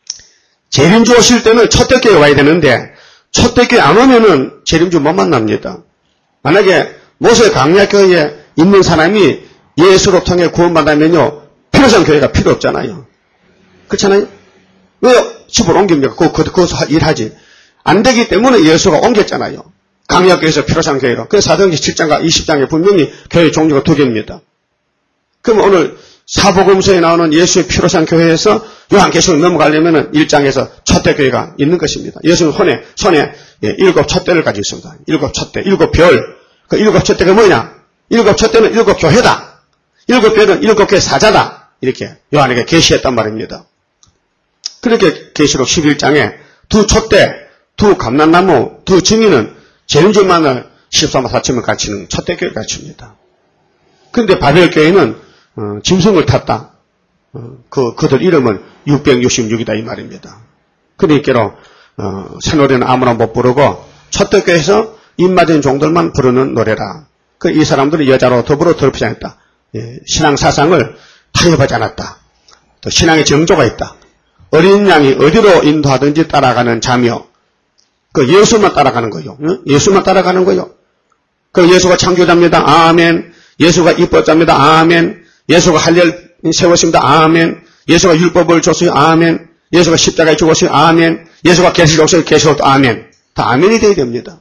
재림주 오실 때는 초대교회 와야 되는데 초대교회 안 오면은 재림주 못 만납니다. 만약에 모세 강약교회에 있는 사람이 예수로 통해 구원받으면요 페르산 교회가 필요 없잖아요. 그렇잖아요? 왜요? 집을 옮깁니까? 그거, 그거, 그거 일하지. 안 되기 때문에 예수가 옮겼잖아요. 강약교회에서 페르산 교회로. 그래서 사도행전 칠 장과 이십 장에 분명히 교회 종류가 두 개입니다. 그럼 오늘 사복음서에 나오는 예수의 피로산 교회에서 요한계시록 넘어가려면 일 장에서 촛대교회가 있는 것입니다. 예수는 손에, 손에 예, 일곱 촛대를 가지고 있습니다. 일곱 촛대, 일곱 별. 그 일곱 촛대가 뭐냐? 일곱 촛대는 일곱 교회다. 일곱 별은 일곱 개의 사자다. 이렇게 요한에게 계시했단 말입니다. 그렇게 계시록 십일 장에 두 촛대, 두 감람나무, 두 증인은 재림주만을 십사만 사천을 갖추는 촛대교회를 갖춥니다. 그런데 바벨교회는 어, 짐승을 탔다. 어, 그, 그들 이름은 육백육십육이다 이 말입니다. 그러니까 어, 새 노래는 아무나 못 부르고 촛대교회에서 입맞은 종들만 부르는 노래라. 그 이 사람들은 여자로 더불어 더럽히지 않았다. 예, 신앙 사상을 타협하지 않았다. 또 신앙의 정조가 있다. 어린 양이 어디로 인도하든지 따라가는 자며 그 예수만 따라가는 거요. 응? 예수만 따라가는 거요. 그 예수가 창조자입니다. 아멘. 예수가 입법자입니다. 아멘. 예수가 할례를 세웠습니다. 아멘. 예수가 율법을 줬어요. 아멘. 예수가 십자가에 죽었어요. 아멘. 예수가 계시록 없어요. 계시록도 아멘. 다 아멘이 되어야 됩니다.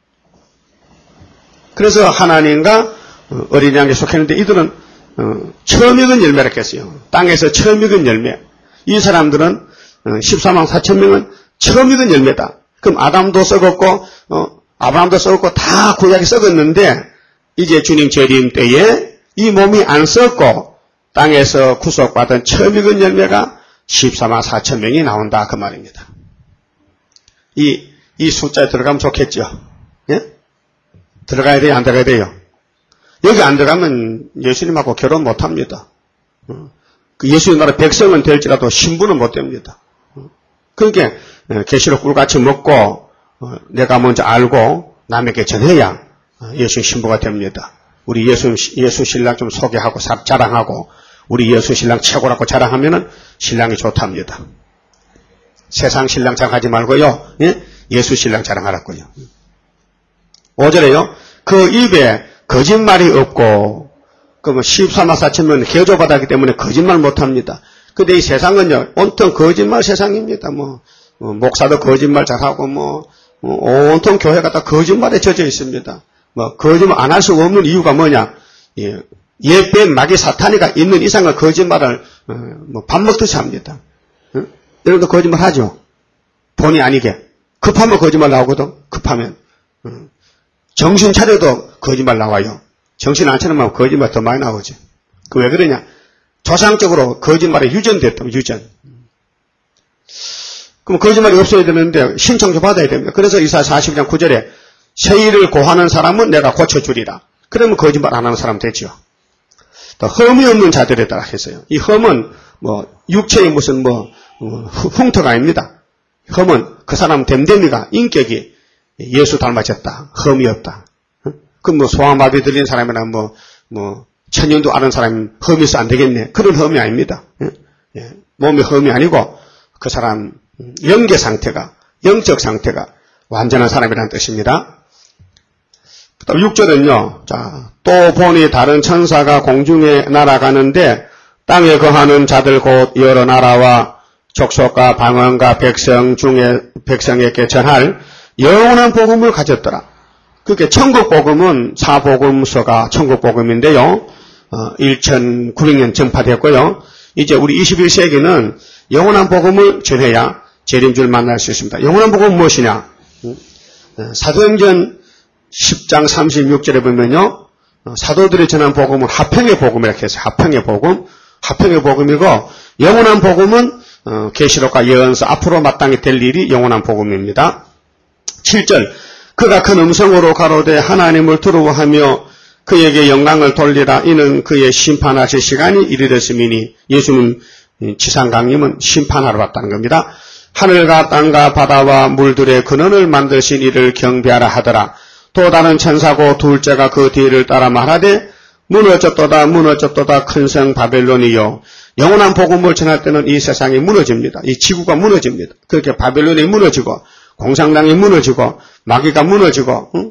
그래서 하나님과 어린 양에 속했는데 이들은 처음 익은 열매라 했어요. 땅에서 처음 익은 열매. 이 사람들은 십사만 사천 명은 처음 익은 열매다. 그럼 아담도 썩었고 어, 아브라함도 썩었고 다 구약이 썩었는데 이제 주님 재림 때에 이 몸이 안 썩고 땅에서 구속받은 처음 익은 열매가 십사만 사천 명이 나온다 그 말입니다. 이, 이 숫자에 들어가면 좋겠죠. 예? 들어가야 돼요? 안 들어가야 돼요? 여기 안 들어가면 예수님하고 결혼 못합니다. 그 예수님 나라 백성은 될지라도 신부는 못 됩니다. 그러니까 계시록 꿀같이 먹고 내가 먼저 알고 남에게 전해야 예수 신부가 됩니다. 우리 예수, 예수 신랑 좀 소개하고 자랑하고 우리 예수 신랑 최고라고 자랑하면은 신랑이 좋답니다. 세상 신랑 자랑하지 말고요. 예? 예수 신랑 자랑하라고요. 오 절에요. 그 입에 거짓말이 없고 그러면 십사만 사천 명은 개조받았기 때문에 거짓말 못합니다. 근데 이 세상은요 온통 거짓말 세상입니다. 뭐 어, 목사도 거짓말 잘하고 뭐, 뭐 온통 교회가 다 거짓말에 젖어 있습니다. 뭐 거짓말 안 할 수 없는 이유가 뭐냐? 예, 예뺀 마귀 사탄이가 있는 이상은 거짓말을 어, 뭐 밥 먹듯이 합니다. 어? 여러분도 거짓말 하죠? 본의 아니게 급하면 거짓말 나오거든. 급하면 어. 정신 차려도 거짓말 나와요. 정신 안 차리면 거짓말 더 많이 나오지. 그 왜 그러냐? 조상적으로 거짓말에 유전됐다고 유전. 그럼 거짓말이 없어야 되는데 신청 좀 받아야 됩니다. 그래서 이사야 사십이 장 구 절에 세일을 고하는 사람은 내가 고쳐주리라. 그러면 거짓말 안 하는 사람 되죠. 또 흠이 없는 자들에 따라 했어요. 이 흠은 뭐 육체의 무슨 뭐 흉터가 아닙니다. 흠은 그 사람 됨됨이가 인격이 예수 닮아졌다. 흠이 없다. 그럼 뭐 소아마비 들린 사람이나 뭐 뭐 천년도 아는 사람이 흠이 있어 안 되겠네. 그런 흠이 아닙니다. 예. 몸의 흠이 아니고 그 사람 영계 상태가 영적 상태가 완전한 사람이라는 뜻입니다. 그다음 육 절은요. 자, 또 보니 다른 천사가 공중에 날아가는데 땅에 거하는 자들 곧 여러 나라와 족속과 방언과 백성 중에 백성에게 전할 영원한 복음을 가졌더라. 그게 천국 복음은 사복음서가 천국 복음인데요. 어, 천구백 년 전파됐고요. 이제 우리 이십일 세기는 영원한 복음을 전해야 재림주를 만날 수 있습니다. 영원한 복음은 무엇이냐? 사도행전 십 장 삼십육 절에 보면요. 사도들이 전한 복음은 화평의 복음이라고 해서 화평의 복음, 화평의 복음이고 영원한 복음은 계시록과 예언서 앞으로 마땅히 될 일이 영원한 복음입니다. 칠 절 그가 큰 음성으로 가로되 하나님을 두려워하며 그에게 영광을 돌리라. 이는 그의 심판하실 시간이 이르렀음이니 예수님 지상 강림은 심판하러 왔다는 겁니다. 하늘과 땅과 바다와 물들의 근원을 만드신 이를 경배하라 하더라. 또 다른 천사고 둘째가 그 뒤를 따라 말하되 무너졌도다 무너졌도다 큰 성 바벨론이요. 영원한 복음을 전할 때는 이 세상이 무너집니다. 이 지구가 무너집니다. 그렇게 바벨론이 무너지고 공산당이 무너지고 마귀가 무너지고 응?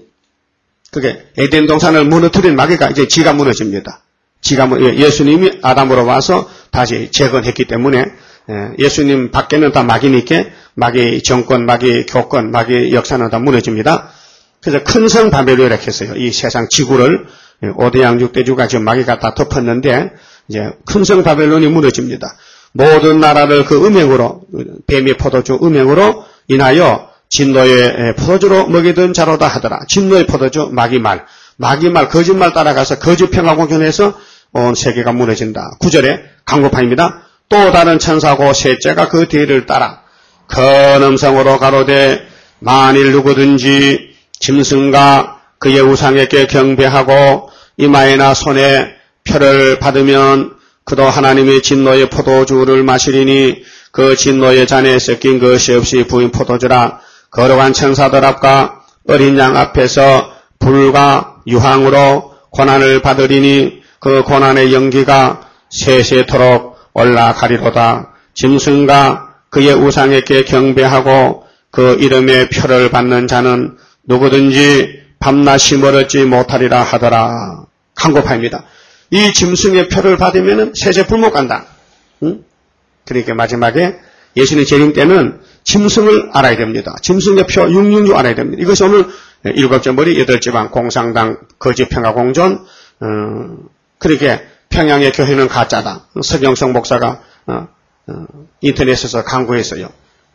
그게 에덴 동산을 무너뜨린 마귀가 이제 지가 무너집니다. 지가 예수님이 아담으로 와서 다시 재건했기 때문에 예수님 밖에는 다 마귀니까 마귀 정권, 마귀 교권, 마귀 역사는 다 무너집니다. 그래서 큰 성 바벨론이라고 했어요. 이 세상 지구를 오대양 육대주가 지금 마귀가 다 덮었는데 이제 큰 성 바벨론이 무너집니다. 모든 나라를 그 음행으로 뱀의 포도주 음행으로 인하여 진노의 포도주로 먹이던 자로다 하더라. 진노의 포도주 마귀말, 마귀말 거짓말 따라가서 거짓 평화 공존해서 온 세계가 무너진다. 구 절에 강고파입니다. 또 다른 천사고 셋째가 그 뒤를 따라 큰 음성으로 가로되 만일 누구든지 짐승과 그의 우상에게 경배하고 이마에나 손에 표를 받으면 그도 하나님의 진노의 포도주를 마시리니 그 진노의 잔에 섞인 것이 없이 부인 포도주라. 거룩한 천사들 앞과 어린 양 앞에서 불과 유황으로 고난을 받으리니 그 고난의 연기가 세세토록 올라가리로다. 짐승과 그의 우상에게 경배하고 그 이름의 표를 받는 자는 누구든지 밤낮이 멀었지 못하리라 하더라. 강고파입니다. 이 짐승의 표를 받으면 세세 불못 간다. 응? 그러니까 마지막에 예수님 재림 때는 짐승을 알아야 됩니다. 짐승의 표 육육육 알아야 됩니다. 이것이 오늘 일곱째 머리 여덟째 방 공산당 거짓평화공존 어, 그렇게 평양의 교회는 가짜다. 서경석 목사가 어, 어, 인터넷에서 강구했어요.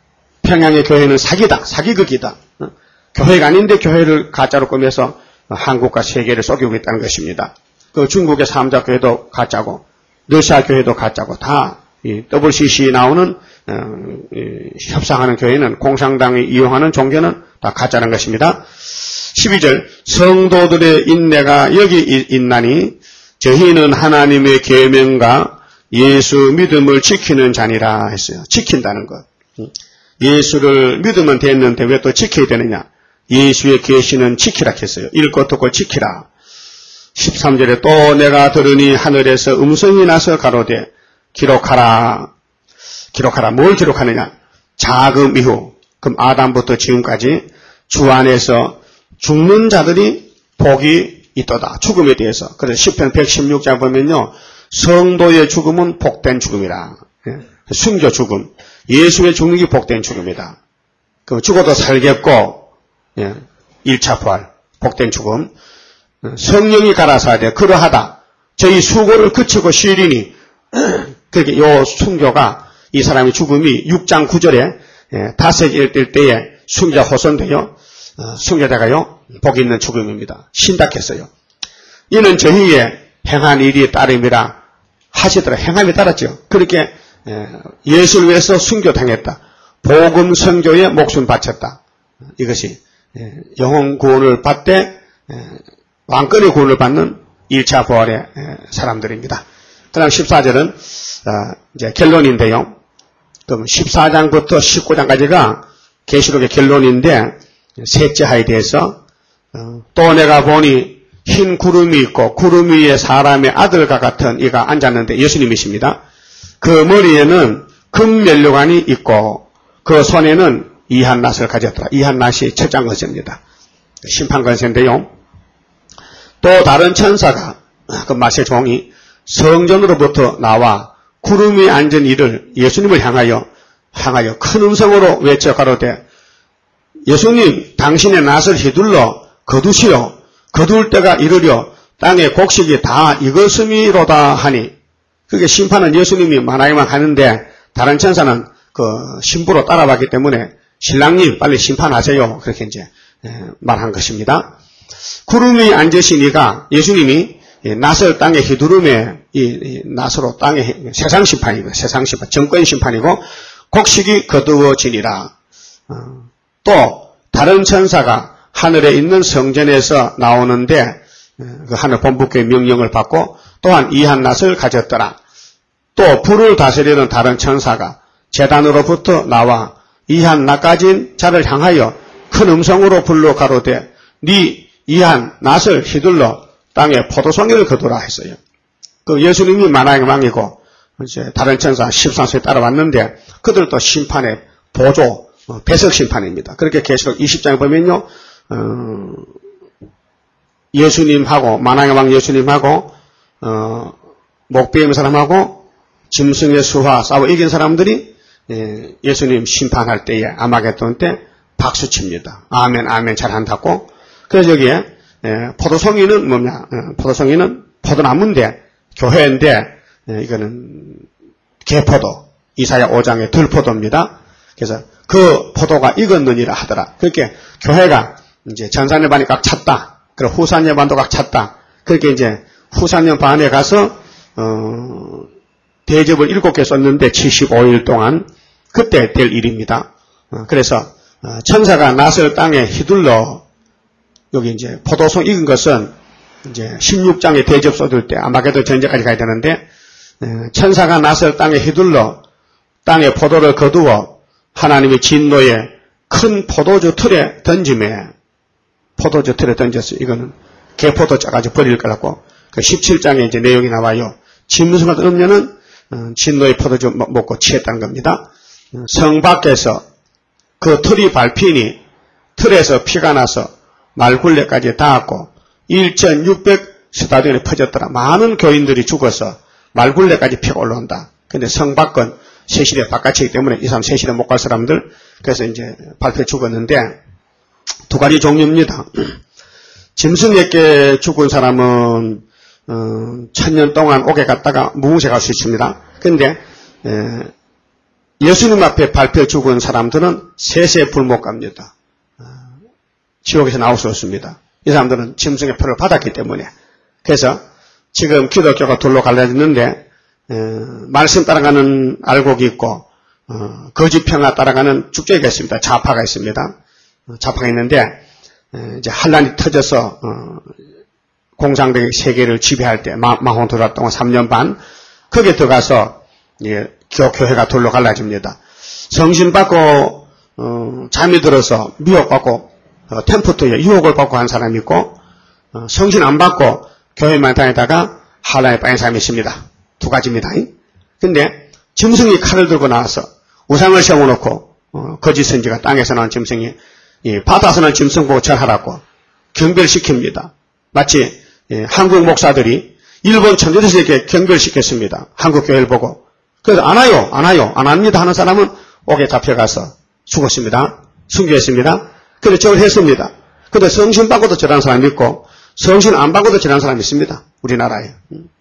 평양의 교회는 사기다. 사기극이다. 어, 교회가 아닌데 교회를 가짜로 꾸며서 한국과 세계를 속이고 있다는 것입니다. 그 중국의 삼자교회도 가짜고 러시아 교회도 가짜고 다 이 더블유씨씨 나오는 어, 이, 협상하는 교회는 공산당이 이용하는 종교는 다 가짜라는 것입니다. 십이 절 성도들의 인내가 여기 있나니 저희는 하나님의 계명과 예수 믿음을 지키는 자니라 했어요. 지킨다는 것. 예수를 믿으면 됐는데 왜 또 지켜야 되느냐. 예수의 계시는 지키라 했어요. 읽고 듣고 지키라. 십삼 절에 또 내가 들으니 하늘에서 음성이 나서 가로되 기록하라. 기록하라. 뭘 기록하느냐. 자금 이후 그럼 아담부터 지금까지 주 안에서 죽는 자들이 복이 있도다. 죽음에 대해서. 그래서 시편 백십육 장 보면요. 성도의 죽음은 복된 죽음이라. 순교 죽음. 예수의 죽는 게 복된 죽음이다. 그 죽어도 살겠고, 예, 일 차 부활, 복된 죽음. 성령이 가라사대 그러하다. 저희 수고를 그치고 쉬리니, 그렇게 요 순교가 이 사람의 죽음이 육 장 구 절에 예, 다섯일 될 때에 순교자 호선되어 어, 순교자가요 복 있는 죽음입니다. 신탁했어요. 이는 저희의 행한 일이 따름이라 하시더라. 행함이 따랐죠. 그렇게 예, 예수를 위해서 순교당했다. 복음 선교에 목숨 바쳤다. 이것이 예, 영혼 구원을 받되 예, 왕권의 구원을 받는 일 차 부활의 예, 사람들입니다. 그 다음 십사 절은 어, 이제 결론인데요. 그럼 십사 장부터 십구 장까지가 계시록의 결론인데 셋째 하에 대해서 어, 또 내가 보니 흰 구름이 있고 구름 위에 사람의 아들과 같은 이가 앉았는데 예수님이십니다. 그 머리에는 금면류관이 있고 그 손에는 이한낫을 가졌더라. 이한낫이 첫장 권세입니다. 심판 권세인데요. 또 다른 천사가 그 마세 종이 성전으로부터 나와 구름 위에 앉은 이를 예수님을 향하여 향하여 큰 음성으로 외쳐 가로되 예수님 당신의 낫을 휘둘러 거두시오. 거둘 때가 이르려 땅의 곡식이 다 익었음이로다 하니 그게 심판은 예수님이 만하게만 하는데 다른 천사는 그 신부로 따라봤기 때문에 신랑님 빨리 심판하세요. 그렇게 이제 말한 것입니다. 구름 위에 앉으신 이가 예수님이 낫을 땅에 휘두르매 이 낫으로 땅에 세상 심판이고 세상 심판 정권 심판이고 곡식이 거두어지니라. 또 다른 천사가 하늘에 있는 성전에서 나오는데 그 하늘 본부의 명령을 받고 또한 이한낫을 가졌더라. 또 불을 다스리는 다른 천사가 제단으로부터 나와 이한낫 가진 자를 향하여 큰 음성으로 불러 가로되 네 이한낫을 휘둘러 땅에 포도송이를 거두라 했어요. 그 예수님이 만왕의 왕이고 이제 다른 천사 십삼 수에 따라왔는데 그들도 심판의 보조 배석 심판입니다. 그렇게 계시록 이십 장에 보면요. 어, 예수님하고 만왕의 왕 예수님하고 어, 목베임 사람하고 짐승의 수와 싸워 이긴 사람들이 예, 예수님 심판할 때에 아마겟돈 때 박수칩니다. 아멘 아멘 잘한다고. 그래서 여기에 예, 포도송이는 뭐냐? 예, 포도송이는 포도나무인데 교회인데 예, 이거는 개포도 이사야 오 장의 들포도입니다. 그래서 그 포도가 익었느니라 하더라. 그렇게 교회가 이제 전산의 반이 꽉 찼다. 그리고 후산의 반도 꽉 찼다. 그렇게 이제 후산의 반에 가서 어, 대접을 일곱 개 썼는데 칠십오 일 동안 그때 될 일입니다. 어, 그래서 어, 천사가 낫을 땅에 휘둘러 여기 이제 포도송 익은 것은 이제 십육 장에 대접 쏟을 때 아마겟돈 전제까지 가야 되는데 에, 천사가 낫을 땅에 휘둘러 땅에 포도를 거두어 하나님의 진노에 큰 포도주 틀에 던짐에 포도주 틀에 던졌어요. 이거는 개포도 짜가지고 버릴 거라고. 그 십칠 장에 이제 내용이 나와요. 짐승 같은 음녀는 어, 진노의 포도주 먹고 취했다는 겁니다. 성 밖에서 그 틀이 밟히니 틀에서 피가 나서 말굴레까지 닿았고 천육백 스타디온에 퍼졌더라. 많은 교인들이 죽어서 말굴레까지 피가 올라온다. 근데 성 밖은 세실에 바깥이기 때문에 이 사람 세실에 못 갈 사람들 그래서 이제 발표해 죽었는데 두 가지 종류입니다. 짐승에게 죽은 사람은 어, 천년 동안 옥에 갔다가 무궁세 갈 수 있습니다. 그런데 예수님 앞에 발표해 죽은 사람들은 세세 불못 갑니다. 어, 지옥에서 나올 수 없습니다. 이 사람들은 짐승의 표를 받았기 때문에. 그래서 지금 기독교가 둘로 갈라졌는데 에, 말씀 따라가는 알곡이 있고 어, 거짓 평화 따라가는 축제가 있습니다. 좌파가 있습니다. 어, 좌파가 있는데 에, 이제 한란이 터져서 어, 공산당이 세계를 지배할 때 마홍 들어왔 동안 삼 년 반 거기에 들어가서 예, 교회가 둘로 갈라집니다. 성신 받고 어, 잠이 들어서 미혹받고 어, 템프트에 유혹을 받고 한 사람이 있고 어, 성신 안 받고 교회만 다니다가 한란에 빠진 사람이 있습니다. 두 가지입니다. 근데 짐승이 칼을 들고 나와서 우상을 세워놓고 어, 거짓 선지가 땅에서 나온 짐승이 예, 바다에서는 짐승 보고 절하라고 경별시킵니다. 마치 예, 한국 목사들이 일본 천주교에게 경별시켰습니다. 한국 교회를 보고. 그래서 안 와요, 안 와요, 안 합니다 하는 사람은 옥에 잡혀가서 죽었습니다. 순교했습니다. 그래서 저를 했습니다. 근데 성신 받고도 저라는 사람이 있고 성신 안 받고도 저라는 사람이 있습니다. 우리나라에.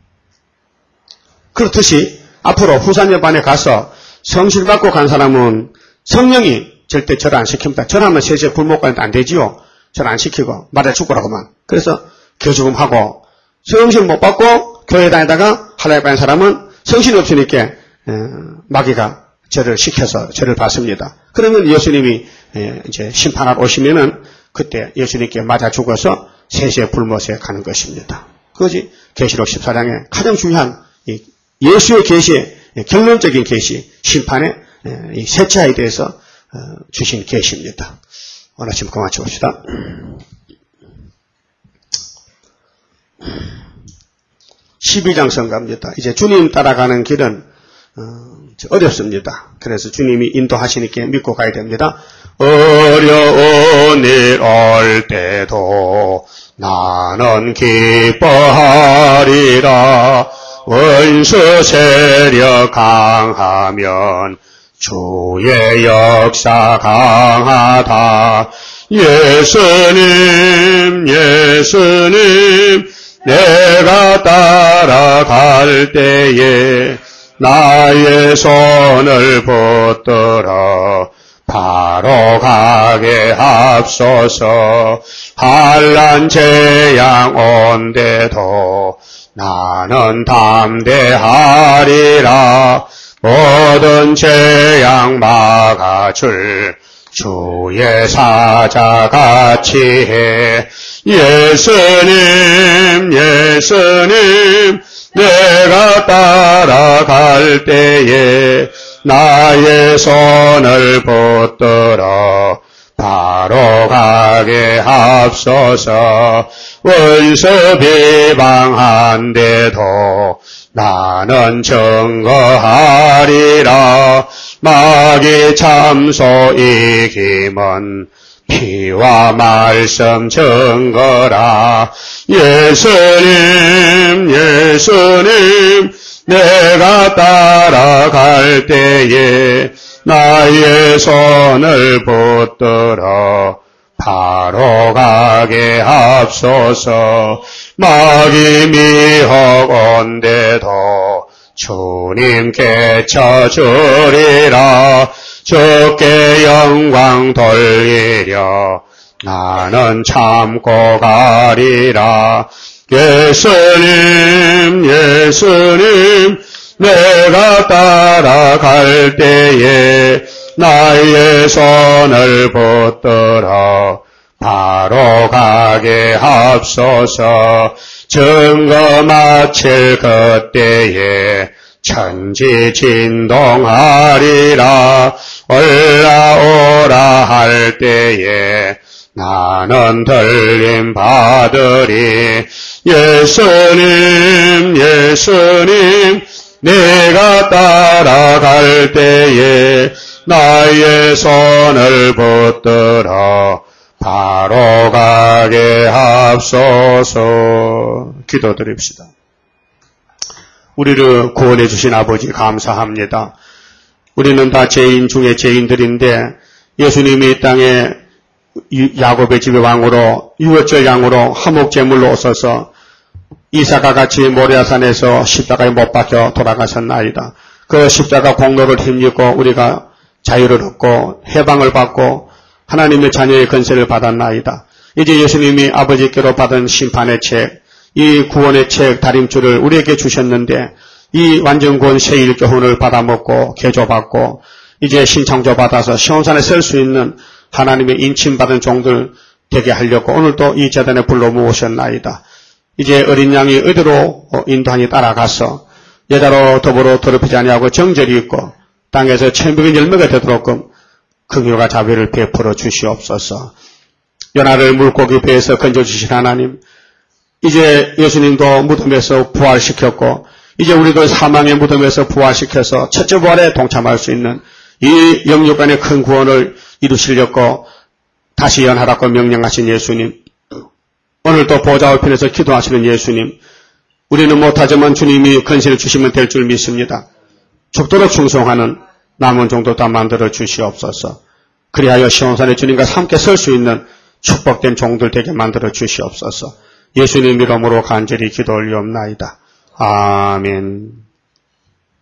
그렇듯이 앞으로 후산여반에 가서 성신 받고 간 사람은 성령이 절대 절을 안 시킵니다. 절하면 세세 불목관도 안 되지요. 절 안 시키고 말해 죽으라고만. 그래서 교주금하고 성신 못 받고 교회 다니다가 하나님 받는 사람은 성신이 없으니까 마귀가 절을 시켜서 절을 받습니다. 그러면 예수님이 이제 심판하러 오시면은 그때 예수님께 맞아 죽어서 세세 불못에 가는 것입니다. 그것이 계시록 십사 장의 가장 중요한 예수의 계시의 결론적인 계시, 심판의 세차에 대해서 주신 계시입니다. 오늘 아침 그만 치웁시다. 십이 장 성가입니다. 이제 주님 따라가는 길은 어렵습니다. 그래서 주님이 인도하시니까 믿고 가야 됩니다. 어려운 일 올 때도 나는 기뻐하리라. 원수 세력 강하면 주의 역사 강하다. 예수님 예수님 내가 따라갈 때에 나의 손을 붙들어 바로 가게 합소서. 환난 재앙 온데도 나는 담대하리라. 모든 재앙 막아줄 주의 사자같이 해. 예수님 예수님 내가 따라갈 때에 나의 손을 붙들어 바로 가게 합소서. 원수 비방한데도 나는 증거하리라. 마귀 참소 이김은 피와 말씀 증거라. 예수님 예수님 내가 따라갈 때에 나의 손을 붙들어 바로 가게 합소서. 마귀 미혹 온데도 주님께 쳐주리라. 주께 영광 돌리려 나는 참고 가리라. 예수님 예수님 내가 따라갈 때에 나의 손을 붙들어 바로 가게 합소서. 증거 마칠 그때에 천지 진동하리라. 올라오라 할 때에 나는 들림 받으리. 예수님 예수님 내가 따라갈 때에 나의 손을 붙들어 바로 가게 합소서. 기도드립시다. 우리를 구원해 주신 아버지 감사합니다. 우리는 다 죄인 중에 죄인들인데 예수님이 이 땅에 야곱의 집의 왕으로 유월절 양으로 화목제물로 오셔서 이삭과 같이 모리아산에서 십자가에 못 박혀 돌아가셨나이다. 그 십자가 공로를 힘입고 우리가 자유를 얻고 해방을 받고 하나님의 자녀의 건세를 받았나이다. 이제 예수님이 아버지께로 받은 심판의 책, 이 구원의 책 다림줄을 우리에게 주셨는데 이 완전구원 세일교훈을 받아먹고 개조받고 이제 신창조 받아서 시온산에 설 수 있는 하나님의 인침받은 종들 되게 하려고 오늘도 이 재단에 불러 모으셨나이다. 이제 어린 양이 어디로 인도하니 따라가서 여자로 더불어 더럽히지 아니하고 정절이 있고 땅에서 천백의 열매가 되도록끔 긍휼과 자비를 베풀어 주시옵소서. 연하를 물고기 배에서 건져주신 하나님, 이제 예수님도 무덤에서 부활시켰고 이제 우리도 사망의 무덤에서 부활시켜서 첫째 부활에 동참할 수 있는 이 영육간의 큰 구원을 이루시려고 다시 연하라고 명령하신 예수님, 오늘도 보좌 우편에서 기도하시는 예수님, 우리는 못하지만 주님이 건세를 주시면 될 줄 믿습니다. 죽도록 충성하는 남은 종도 다 만들어 주시옵소서. 그리하여 시온산에 주님과 함께 설 수 있는 축복된 종들 되게 만들어 주시옵소서. 예수님 이름으로 간절히 기도 올리옵나이다. 아멘.